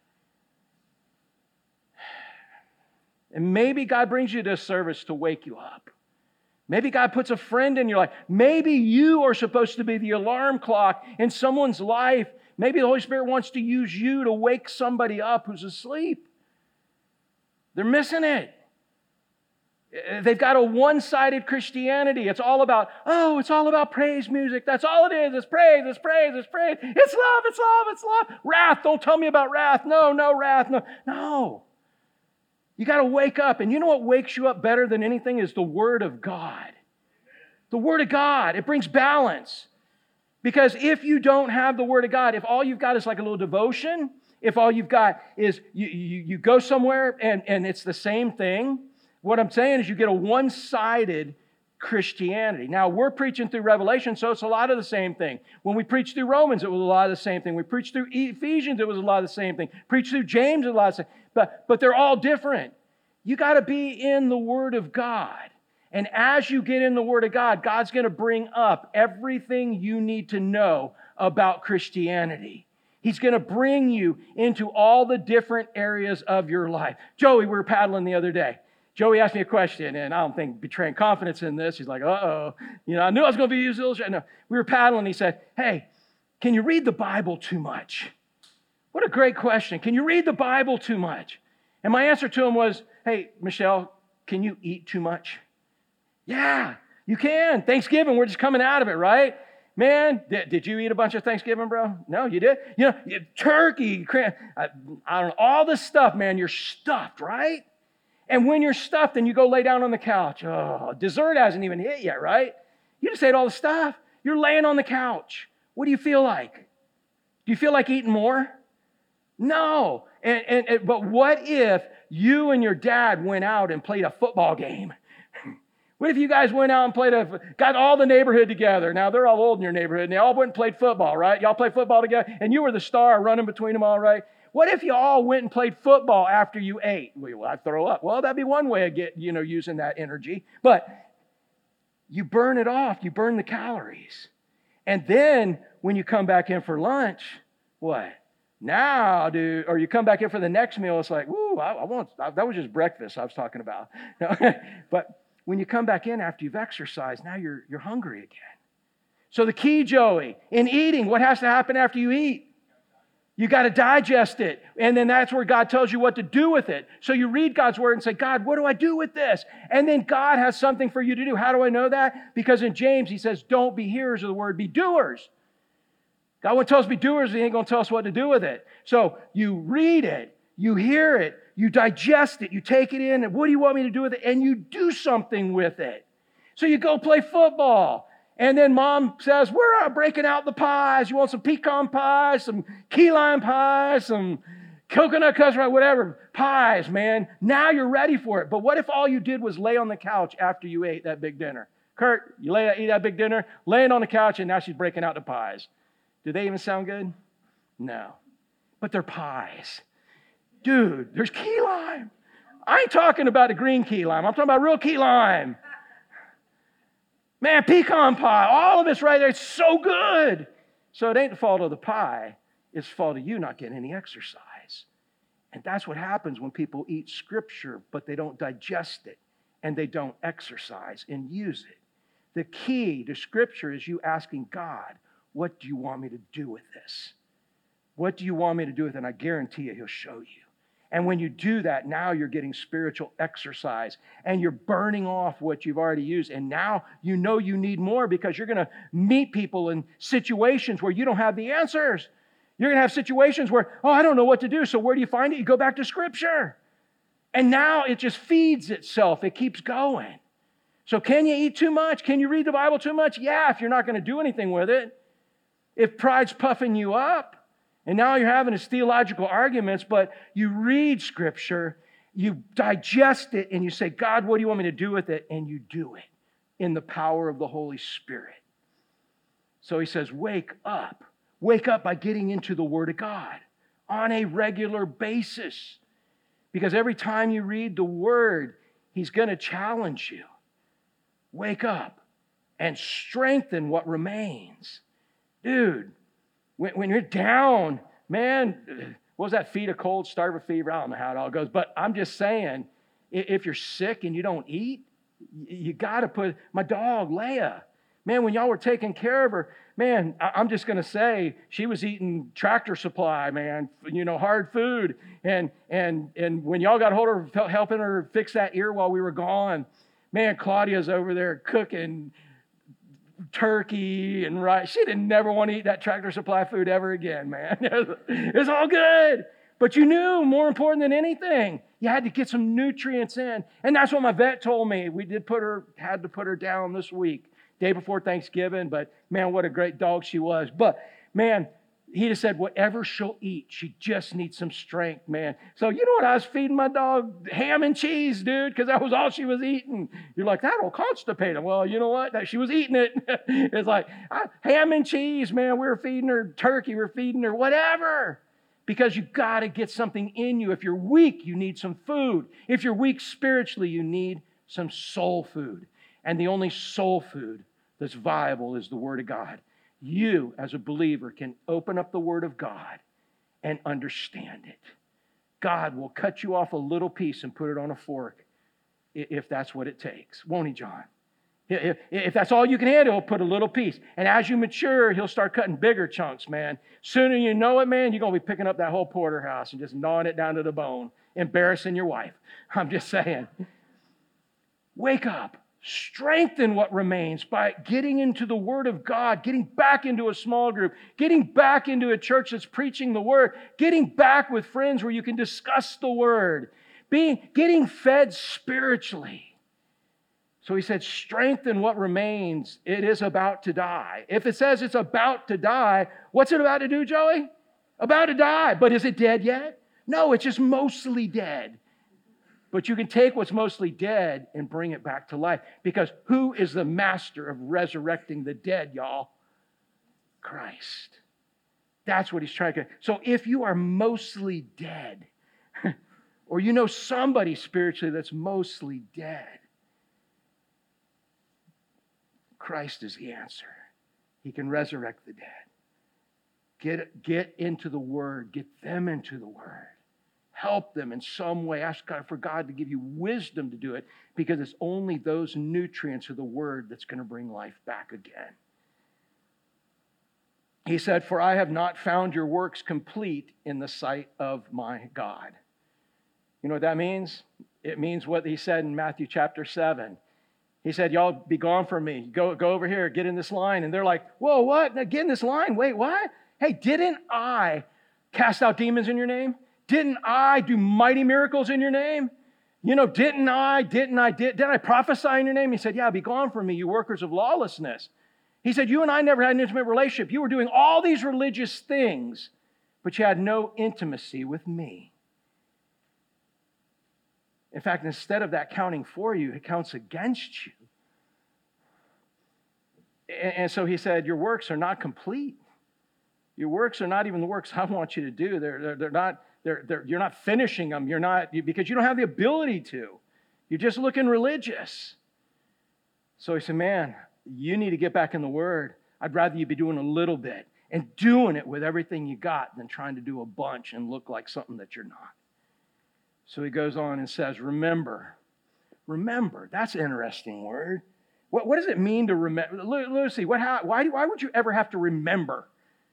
And maybe God brings you to a service to wake you up. Maybe God puts a friend in your life. Maybe you are supposed to be the alarm clock in someone's life. Maybe the Holy Spirit wants to use you to wake somebody up who's asleep. They're missing it. They've got a one-sided Christianity. It's all about, oh, it's all about praise music. That's all it is. It's praise, it's praise, it's praise. It's love, it's love, it's love. Wrath, don't tell me about wrath. No, no, wrath, no. No. You got to wake up. And you know what wakes you up better than anything is the Word of God. The Word of God. It brings balance. Because if you don't have the Word of God, if all you've got is like a little devotion, if all you've got is you, you, you go somewhere and, and it's the same thing, what I'm saying is you get a one-sided Christianity. Now, we're preaching through Revelation, so it's a lot of the same thing. When we preached through Romans, it was a lot of the same thing. We preached through Ephesians, it was a lot of the same thing. Preached through James, it was a lot of the same. But, but they're all different. You got to be in the Word of God. And as you get in the Word of God, God's going to bring up everything you need to know about Christianity. He's going to bring you into all the different areas of your life. Joey, we were paddling the other day. Joey asked me a question, and I don't think betraying confidence in this. He's like, uh-oh. You know, I knew I was going to be used as illustration. No, we were paddling. He said, hey, can you read the Bible too much? What a great question. Can you read the Bible too much? And my answer to him was, hey, Michelle, can you eat too much? Yeah, you can. Thanksgiving, we're just coming out of it, right? Man, did, did you eat a bunch of Thanksgiving, bro? No, you did? You know, you, turkey, cran, I, I don't know, all this stuff, man, you're stuffed, right? And when you're stuffed and you go lay down on the couch, oh, dessert hasn't even hit yet, right? You just ate all the stuff. You're laying on the couch. What do you feel like? Do you feel like eating more? No. And, and, and but what if you and your dad went out and played a football game? What if you guys went out and played a, got all the neighborhood together? Now, they're all old in your neighborhood, and they all went and played football, right? Y'all play football together, and you were the star running between them all, right? What if you all went and played football after you ate? Well, I'd throw up. Well, that'd be one way of get, you know, using that energy. But you burn it off. You burn the calories. And then when you come back in for lunch, what? Now, dude, or you come back in for the next meal, it's like, woo, I, I want, I, that was just breakfast I was talking about. But when you come back in after you've exercised, now you're, you're hungry again. So the key, Joey, in eating, what has to happen after you eat? You got to digest it. And then that's where God tells you what to do with it. So you read God's word and say, God, what do I do with this? And then God has something for you to do. How do I know that? Because in James, he says, don't be hearers of the word, be doers. God won't tell us to be doers, he ain't going to tell us what to do with it. So you read it, you hear it, you digest it, you take it in, and what do you want me to do with it? And you do something with it. So you go play football. And then mom says, we're breaking out the pies. You want some pecan pies, some key lime pies, some coconut custard, whatever, pies, man. Now you're ready for it. But what if all you did was lay on the couch after you ate that big dinner? Kurt, you lay, eat that big dinner, laying on the couch, and now she's breaking out the pies. Do they even sound good? No. But they're pies. Dude, there's key lime. I ain't talking about a green key lime. I'm talking about real key lime. Man, pecan pie, all of it's right there. It's so good. So it ain't the fault of the pie. It's the fault of you not getting any exercise. And that's what happens when people eat Scripture, but they don't digest it and they don't exercise and use it. The key to Scripture is you asking God, what do you want me to do with this? What do you want me to do with it? And I guarantee you, He'll show you. And when you do that, now you're getting spiritual exercise and you're burning off what you've already used. And now you know you need more because you're going to meet people in situations where you don't have the answers. You're going to have situations where, oh, I don't know what to do. So where do you find it? You go back to Scripture. And now it just feeds itself. It keeps going. So can you eat too much? Can you read the Bible too much? Yeah, if you're not going to do anything with it. If pride's puffing you up, and now you're having these theological arguments, but you read Scripture, you digest it, and you say, God, what do you want me to do with it? And you do it in the power of the Holy Spirit. So he says, wake up. Wake up by getting into the Word of God on a regular basis. Because every time you read the Word, He's going to challenge you. Wake up and strengthen what remains. Dude, When, when you're down, man, what was that? Feed a cold, starve a fever. I don't know how it all goes. But I'm just saying, if you're sick and you don't eat, you got to put, my dog, Leia, man, when y'all were taking care of her, man, I'm just going to say, she was eating Tractor Supply, man, you know, hard food. And and and when y'all got hold of her, helping her fix that ear while we were gone, man, Claudia's over there cooking turkey and rice. She didn't never want to eat that Tractor Supply food ever again, man. It's all good. But you knew, more important than anything, you had to get some nutrients in. And that's what my vet told me. We did put her, had to put her down this week. day before Thanksgiving, but man, what a great dog she was. But man, he just said, whatever she'll eat, she just needs some strength, man. So you know what I was feeding my dog? Ham and cheese, dude, because that was all she was eating. You're like, that'll constipate him. Well, you know what? That she was eating it. It's like, I, ham and cheese, man. We were feeding her turkey. We were feeding her whatever. Because you got to get something in you. If you're weak, you need some food. If you're weak spiritually, you need some soul food. And the only soul food that's viable is the Word of God. You, as a believer, can open up the Word of God and understand it. God will cut you off a little piece and put it on a fork if that's what it takes. Won't He, John? If, if that's all you can handle, He'll put a little piece. And as you mature, He'll start cutting bigger chunks, man. Sooner you know it, man, you're going to be picking up that whole porterhouse and just gnawing it down to the bone, embarrassing your wife. I'm just saying. Wake up. Strengthen what remains by getting into the Word of God, getting back into a small group, getting back into a church that's preaching the Word, getting back with friends where you can discuss the Word, being, getting fed spiritually. So he said, strengthen what remains. It is about to die. If it says it's about to die, what's it about to do, Joey? About to die. But is it dead yet? No, it's just mostly dead. But you can take what's mostly dead and bring it back to life. Because who is the master of resurrecting the dead, y'all? Christ. That's what he's trying to. So if you are mostly dead, or you know somebody spiritually that's mostly dead, Christ is the answer. He can resurrect the dead. Get, get into the Word. Get them into the Word. Help them in some way. Ask God for God to give you wisdom to do it, because it's only those nutrients of the Word that's going to bring life back again. He said, for I have not found your works complete in the sight of my God. You know what that means? It means what he said in Matthew chapter seven. He said, y'all be gone from me. Go, go over here, get in this line. And they're like, whoa, what? Now, get in this line? Wait, what? Hey, didn't I cast out demons in your name? Didn't I do mighty miracles in your name? You know, didn't I, didn't I, did, didn't I prophesy in your name? He said, yeah, be gone from me, you workers of lawlessness. He said, you and I never had an intimate relationship. You were doing all these religious things, but you had no intimacy with me. In fact, instead of that counting for you, it counts against you. And, and so he said, your works are not complete. Your works are not even the works I want you to do. They're, they're, they're not, they're, they're, you're not finishing them. You're not, because you don't have the ability to. You're just looking religious. So he said, man, you need to get back in the Word. I'd rather you be doing a little bit and doing it with everything you got than trying to do a bunch and look like something that you're not. So he goes on and says, remember. Remember. That's an interesting word. What, what does it mean to remember? Lucy, what, how, why, why would you ever have to remember?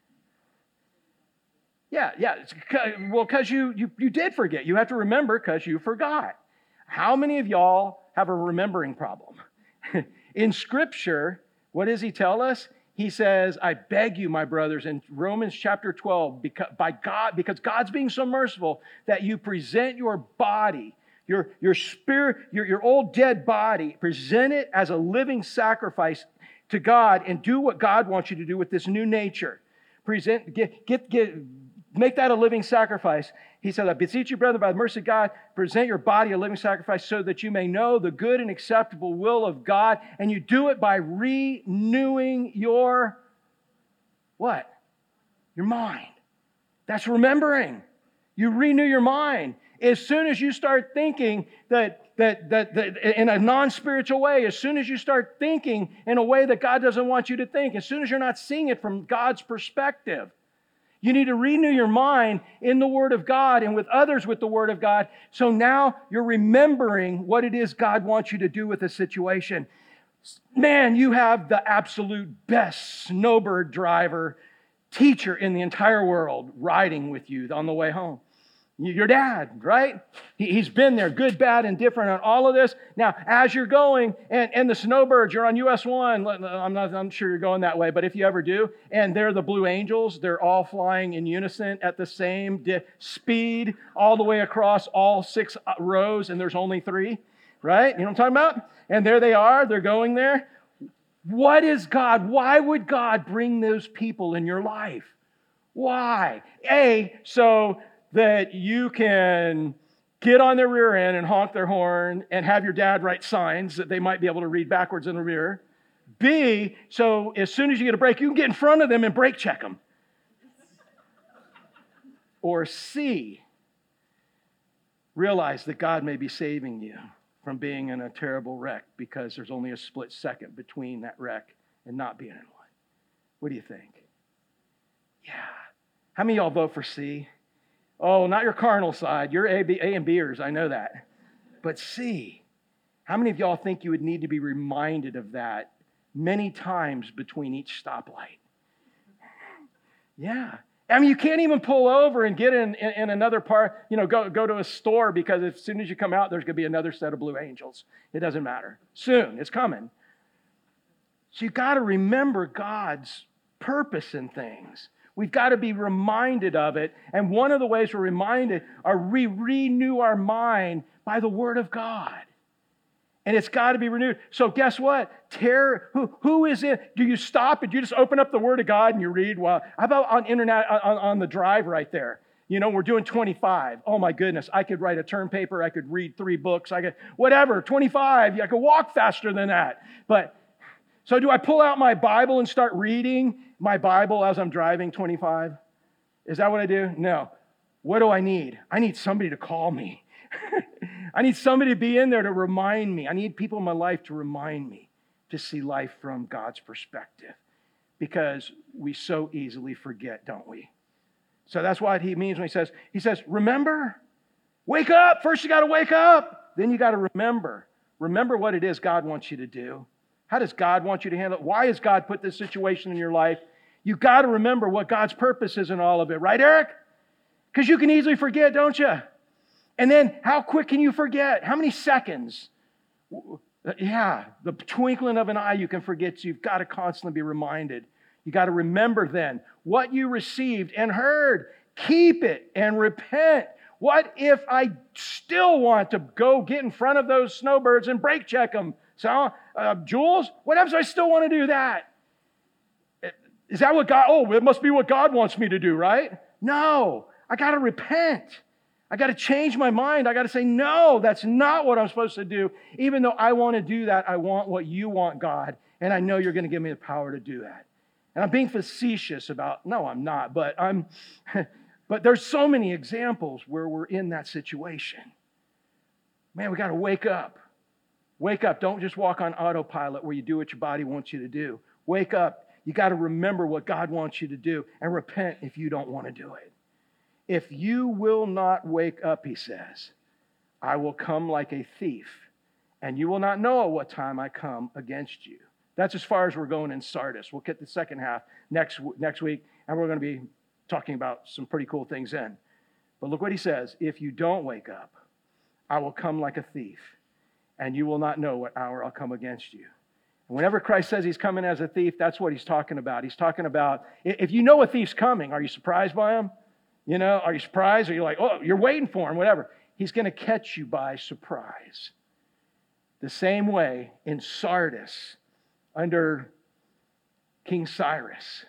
Yeah, yeah. It's, well, because you, you, you did forget. You have to remember because you forgot. How many of y'all have a remembering problem? In Scripture, what does he tell us? He says, I beg you, my brothers, in Romans chapter twelve, because, by God, because God's being so merciful, that you present your body, your, your spirit, your, your old dead body, present it as a living sacrifice to God, and do what God wants you to do with this new nature. Present, get, get, get, make that a living sacrifice. He said, I beseech you, brethren, by the mercy of God, present your body a living sacrifice so that you may know the good and acceptable will of God. And you do it by renewing your, what? Your mind. That's remembering. You renew your mind. As soon as you start thinking that, that, that, that in a non-spiritual way, as soon as you start thinking in a way that God doesn't want you to think, as soon as you're not seeing it from God's perspective, you need to renew your mind in the Word of God and with others with the Word of God. So now you're remembering what it is God wants you to do with a situation. Man, you have the absolute best snowbird driver, teacher in the entire world riding with you on the way home. Your dad, right? He's been there, good, bad, and different on all of this. Now, as you're going, and, and the snowbirds, you're on U S one. I'm not I'm sure you're going that way, but if you ever do, and they're the Blue Angels, they're all flying in unison at the same di- speed all the way across all six rows, and there's only three, right? You know what I'm talking about? And there they are, they're going there. What is God? Why would God bring those people in your life? Why? A, so that you can get on their rear end and honk their horn and have your dad write signs that they might be able to read backwards in the mirror. B, so as soon as you get a break, you can get in front of them and brake check them. Or C, realize that God may be saving you from being in a terrible wreck because there's only a split second between that wreck and not being in one. What do you think? Yeah. How many of y'all vote for C? Oh, not your carnal side. You're A, B, A and B'ers, I know that. But C, how many of y'all think you would need to be reminded of that many times between each stoplight? Yeah. I mean, you can't even pull over and get in, in, in another part, you know, go, go to a store because as soon as you come out, there's going to be another set of blue angels. It doesn't matter. Soon, it's coming. So you've got to remember God's purpose in things. We've got to be reminded of it. And one of the ways we're reminded are we renew our mind by the Word of God. And it's got to be renewed. So guess what? Terror, who, who is it? Do you stop and you just open up the Word of God and you read? Well, how about on internet, on, on the drive right there? You know, we're doing twenty-five. Oh my goodness, I could write a term paper. I could read three books. I could, whatever, twenty-five. I could walk faster than that. But, so do I pull out my Bible and start reading my Bible as I'm driving twenty-five? Is that what I do? No. What do I need? I need somebody to call me. I need somebody to be in there to remind me. I need people in my life to remind me to see life from God's perspective. Because we so easily forget, don't we? So that's what he means when he says, he says, remember, wake up. First you got to wake up. Then you got to remember. Remember what it is God wants you to do. How does God want you to handle it? Why has God put this situation in your life? You've got to remember what God's purpose is in all of it. Right, Eric? Because you can easily forget, don't you? And then how quick can you forget? How many seconds? Yeah, the twinkling of an eye you can forget. So you've got to constantly be reminded. You got to remember then what you received and heard. Keep it and repent. What if I still want to go get in front of those snowbirds and brake check them? So, uh, Jules, what happens if I still want to do that? Is that what God, oh, it must be what God wants me to do, right? No, I got to repent. I got to change my mind. I got to say, no, that's not what I'm supposed to do. Even though I want to do that, I want what you want, God. And I know you're going to give me the power to do that. And I'm being facetious about, no, I'm not. But I'm, but there's so many examples where we're in that situation. Man, we got to wake up. Wake up. Don't just walk on autopilot where you do what your body wants you to do. Wake up. You got to remember what God wants you to do and repent if you don't want to do it. If you will not wake up, he says, I will come like a thief, and you will not know at what time I come against you. That's as far as we're going in Sardis. We'll get the second half next, next week, and we're going to be talking about some pretty cool things then. But look what he says. If you don't wake up, I will come like a thief, and you will not know what hour I'll come against you. And whenever Christ says he's coming as a thief, that's what he's talking about. He's talking about, if you know a thief's coming, are you surprised by him? You know, are you surprised? Or you're like, oh, you're waiting for him, whatever. He's going to catch you by surprise. The same way in Sardis, under King Cyrus,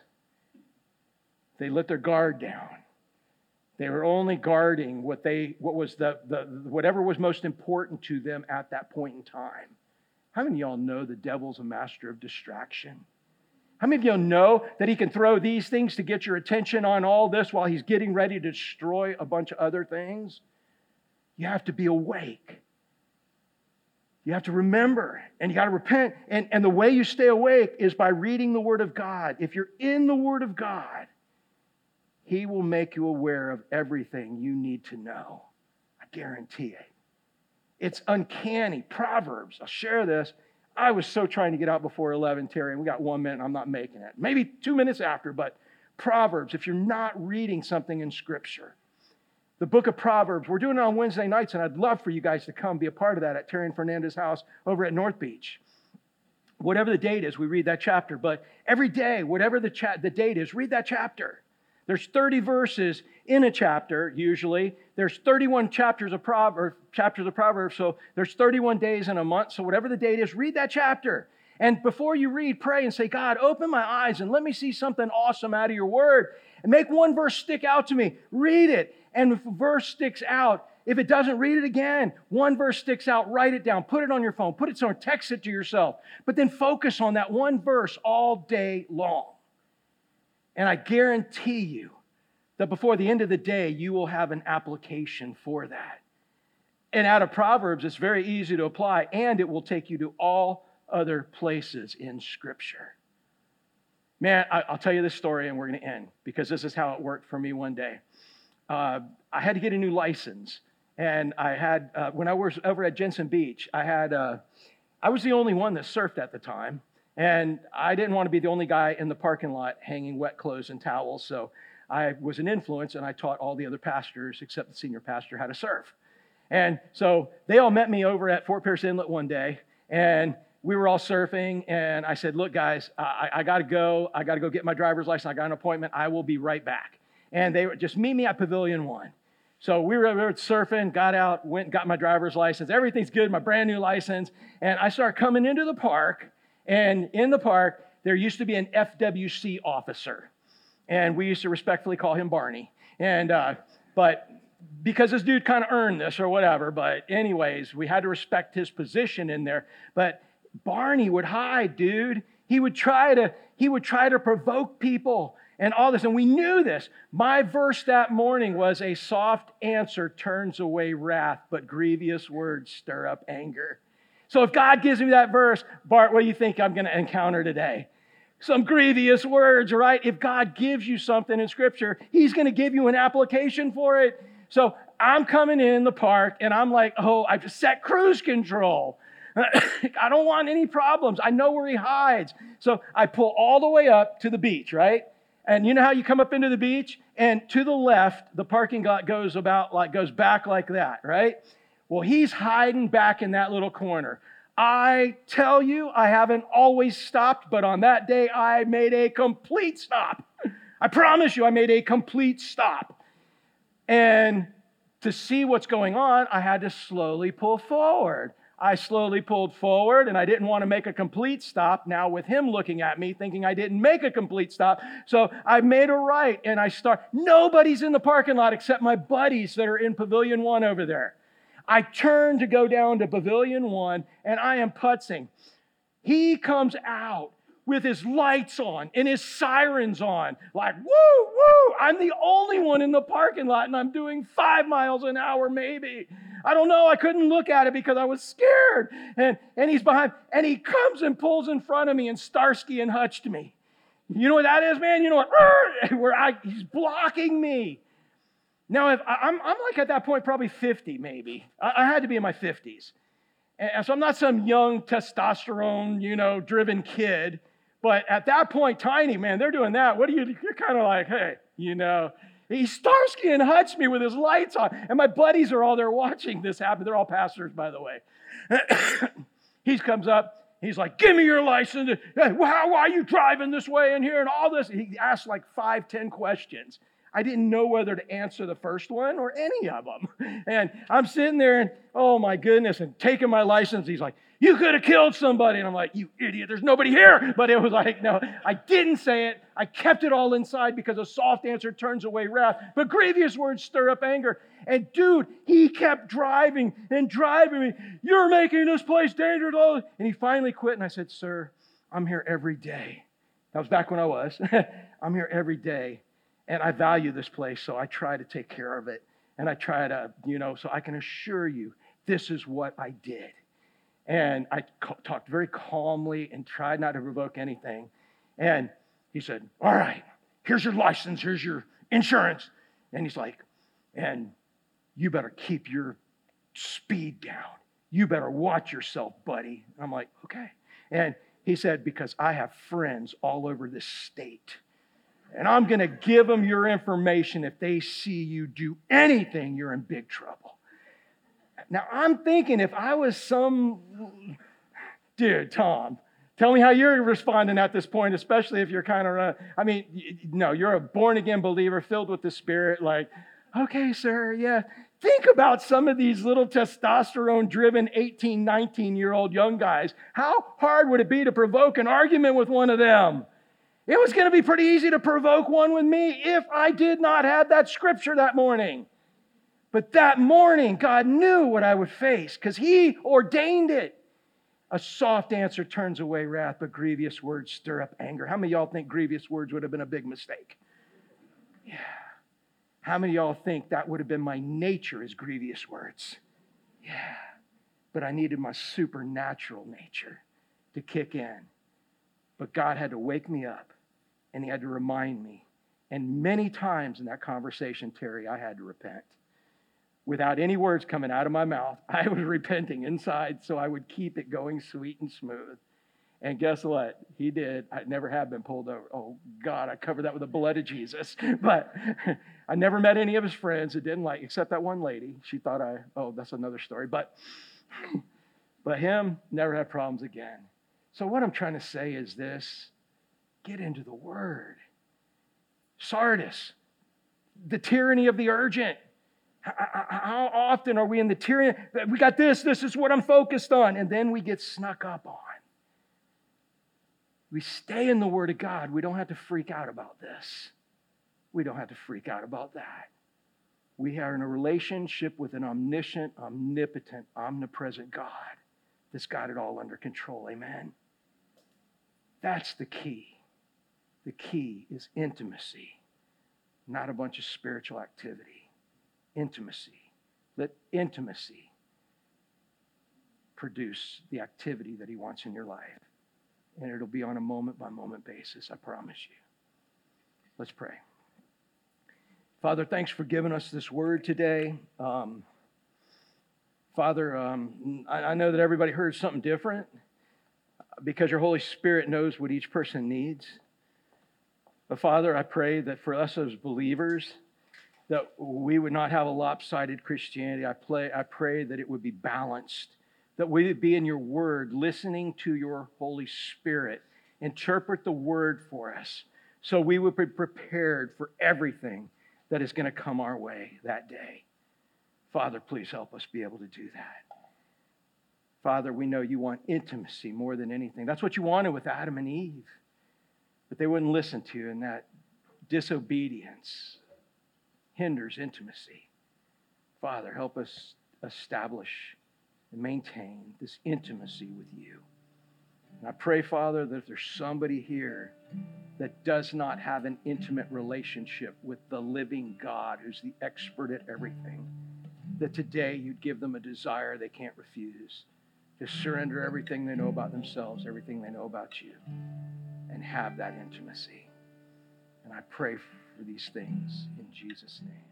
they let their guard down. They were only guarding what they, what was the, the whatever was most important to them at that point in time. How many of y'all know the devil's a master of distraction? How many of you know that he can throw these things to get your attention on all this while he's getting ready to destroy a bunch of other things? You have to be awake. You have to remember, and you got to repent. And, and the way you stay awake is by reading the Word of God. If you're in the Word of God, he will make you aware of everything you need to know. I guarantee it. It's uncanny. Proverbs, I'll share this. I was so trying to get out before eleven, Terry, and we got one minute, and I'm not making it. Maybe two minutes after, but Proverbs, if you're not reading something in Scripture, the book of Proverbs, we're doing it on Wednesday nights, and I'd love for you guys to come be a part of that at Terry and Fernandez's house over at North Beach. Whatever the date is, we read that chapter, but every day, whatever the, cha- the date is, read that chapter. There's thirty verses in a chapter, usually. There's thirty-one chapters of Proverbs, chapters of Proverbs, so there's thirty-one days in a month. So whatever the date is, read that chapter. And before you read, pray and say, God, open my eyes and let me see something awesome out of your word. And make one verse stick out to me. Read it. And if a verse sticks out, if it doesn't, read it again. One verse sticks out, write it down. Put it on your phone. Put it somewhere. Text it to yourself. But then focus on that one verse all day long. And I guarantee you that before the end of the day, you will have an application for that. And out of Proverbs, it's very easy to apply, and it will take you to all other places in Scripture. Man, I'll tell you this story, and we're going to end, because this is how it worked for me one day. Uh, I had to get a new license. And I had, uh, when I was over at Jensen Beach, I had, uh, I was the only one that surfed at the time. And I didn't want to be the only guy in the parking lot hanging wet clothes and towels. So I was an influence, and I taught all the other pastors, except the senior pastor, how to surf. And so they all met me over at Fort Pierce Inlet one day, and we were all surfing. And I said, look, guys, I, I got to go. I got to go get my driver's license. I got an appointment. I will be right back. And they were just meet me at Pavilion One. So we were, we were surfing, got out, went and got my driver's license. Everything's good, my brand new license. And I start coming into the park. And in the park, there used to be an F W C officer. And we used to respectfully call him Barney. And uh, but because this dude kind of earned this or whatever. But anyways, we had to respect his position in there. But Barney would hide, dude. He would try to, he would try to provoke people. And all this, and we knew this. My verse that morning was, a soft answer turns away wrath, but grievous words stir up anger. So if God gives me that verse, Bart, what do you think I'm going to encounter today? Some grievous words, right? If God gives you something in Scripture, He's going to give you an application for it. So I'm coming in the park, and I'm like, oh, I've set cruise control. I don't want any problems. I know where He hides. So I pull all the way up to the beach, right? And you know how you come up into the beach? And to the left, the parking lot goes about like goes back like that, right? Well, he's hiding back in that little corner. I tell you, I haven't always stopped, but on that day, I made a complete stop. I promise you, I made a complete stop. And to see what's going on, I had to slowly pull forward. I slowly pulled forward, and I didn't want to make a complete stop now with him looking at me, thinking I didn't make a complete stop. So I made a right, and I start. Nobody's in the parking lot except my buddies that are in Pavilion One over there. I turn to go down to Pavilion One, and I am putzing. He comes out with his lights on and his sirens on, like, woo, woo. I'm the only one in the parking lot, and I'm doing five miles an hour maybe. I don't know. I couldn't look at it because I was scared. And, and he's behind, and he comes and pulls in front of me and Starsky and Hutched me. You know what that is, man? You know what? Where I, he's blocking me. Now, if I'm, I'm like at that point probably fifty maybe. I, I had to be in my fifties. And so I'm not some young testosterone, you know, driven kid. But at that point, tiny, man, they're doing that. What do you, you're kind of like, hey, you know. He Starsky and Hutched me with his lights on. And my buddies are all there watching this happen. They're all pastors, by the way. He comes up. He's like, give me your license. Hey, why are you driving this way in here and all this? He asked like five, ten questions. I didn't know whether to answer the first one or any of them. And I'm sitting there and, oh my goodness, and taking my license. He's like, you could have killed somebody. And I'm like, you idiot, there's nobody here. But it was like, no, I didn't say it. I kept it all inside because a soft answer turns away wrath. But grievous words stir up anger. And dude, he kept driving and driving me. You're making this place dangerous. And he finally quit. And I said, sir, I'm here every day. That was back when I was. I'm here every day. And I value this place, so I try to take care of it. And I try to, you know, so I can assure you, this is what I did. And I ca- talked very calmly and tried not to provoke anything. And he said, all right, here's your license, here's your insurance. And he's like, and you better keep your speed down. You better watch yourself, buddy. And I'm like, okay. And he said, because I have friends all over this state. And I'm going to give them your information. If they see you do anything, you're in big trouble. Now, I'm thinking if I was some, dude, Tom, tell me how you're responding at this point, especially if you're kind of, uh, I mean, no, you're a born-again believer filled with the Spirit, like, okay, sir, yeah, Think about some of these little testosterone-driven eighteen, nineteen-year-old young guys. How hard would it be to provoke an argument with one of them? It was going to be pretty easy to provoke one with me if I did not have that scripture that morning. But that morning, God knew what I would face because He ordained it. A soft answer turns away wrath, but grievous words stir up anger. How many of y'all think grievous words would have been a big mistake? Yeah. How many of y'all think that would have been my nature as grievous words? Yeah. But I needed my supernatural nature to kick in. But God had to wake me up, and He had to remind me. And many times in that conversation, Terry, I had to repent. Without any words coming out of my mouth, I was repenting inside so I would keep it going sweet and smooth. And guess what? He did. I never have been pulled over. Oh, God, I covered that with the blood of Jesus. But I never met any of his friends that didn't like, except that one lady. She thought I, oh, that's another story. But, but him, never had problems again. So what I'm trying to say is this. Get into the Word. Sardis, the tyranny of the urgent. How often are we in the tyranny? We got this, this is what I'm focused on. And then we get snuck up on. We stay in the Word of God. We don't have to freak out about this. We don't have to freak out about that. We are in a relationship with an omniscient, omnipotent, omnipresent God that's got it all under control. Amen. That's the key. The key is intimacy, not a bunch of spiritual activity. Intimacy. Let intimacy produce the activity that He wants in your life. And it'll be on a moment-by-moment basis, I promise you. Let's pray. Father, thanks for giving us this word today. Um, Father, um, I, I know that everybody heard something different because your Holy Spirit knows what each person needs. But Father, I pray that for us as believers, that we would not have a lopsided Christianity. I, play, I pray that it would be balanced, that we would be in your word, listening to your Holy Spirit, interpret the word for us, so we would be prepared for everything that is going to come our way that day. Father, please help us be able to do that. Father, we know you want intimacy more than anything. That's what you wanted with Adam and Eve. But they wouldn't listen to you, and that disobedience hinders intimacy. Father, help us establish and maintain this intimacy with you. And I pray, Father, that if there's somebody here that does not have an intimate relationship with the living God, who's the expert at everything, that today you'd give them a desire they can't refuse, to surrender everything they know about themselves, everything they know about you, and have that intimacy. And I pray for these things in Jesus' name.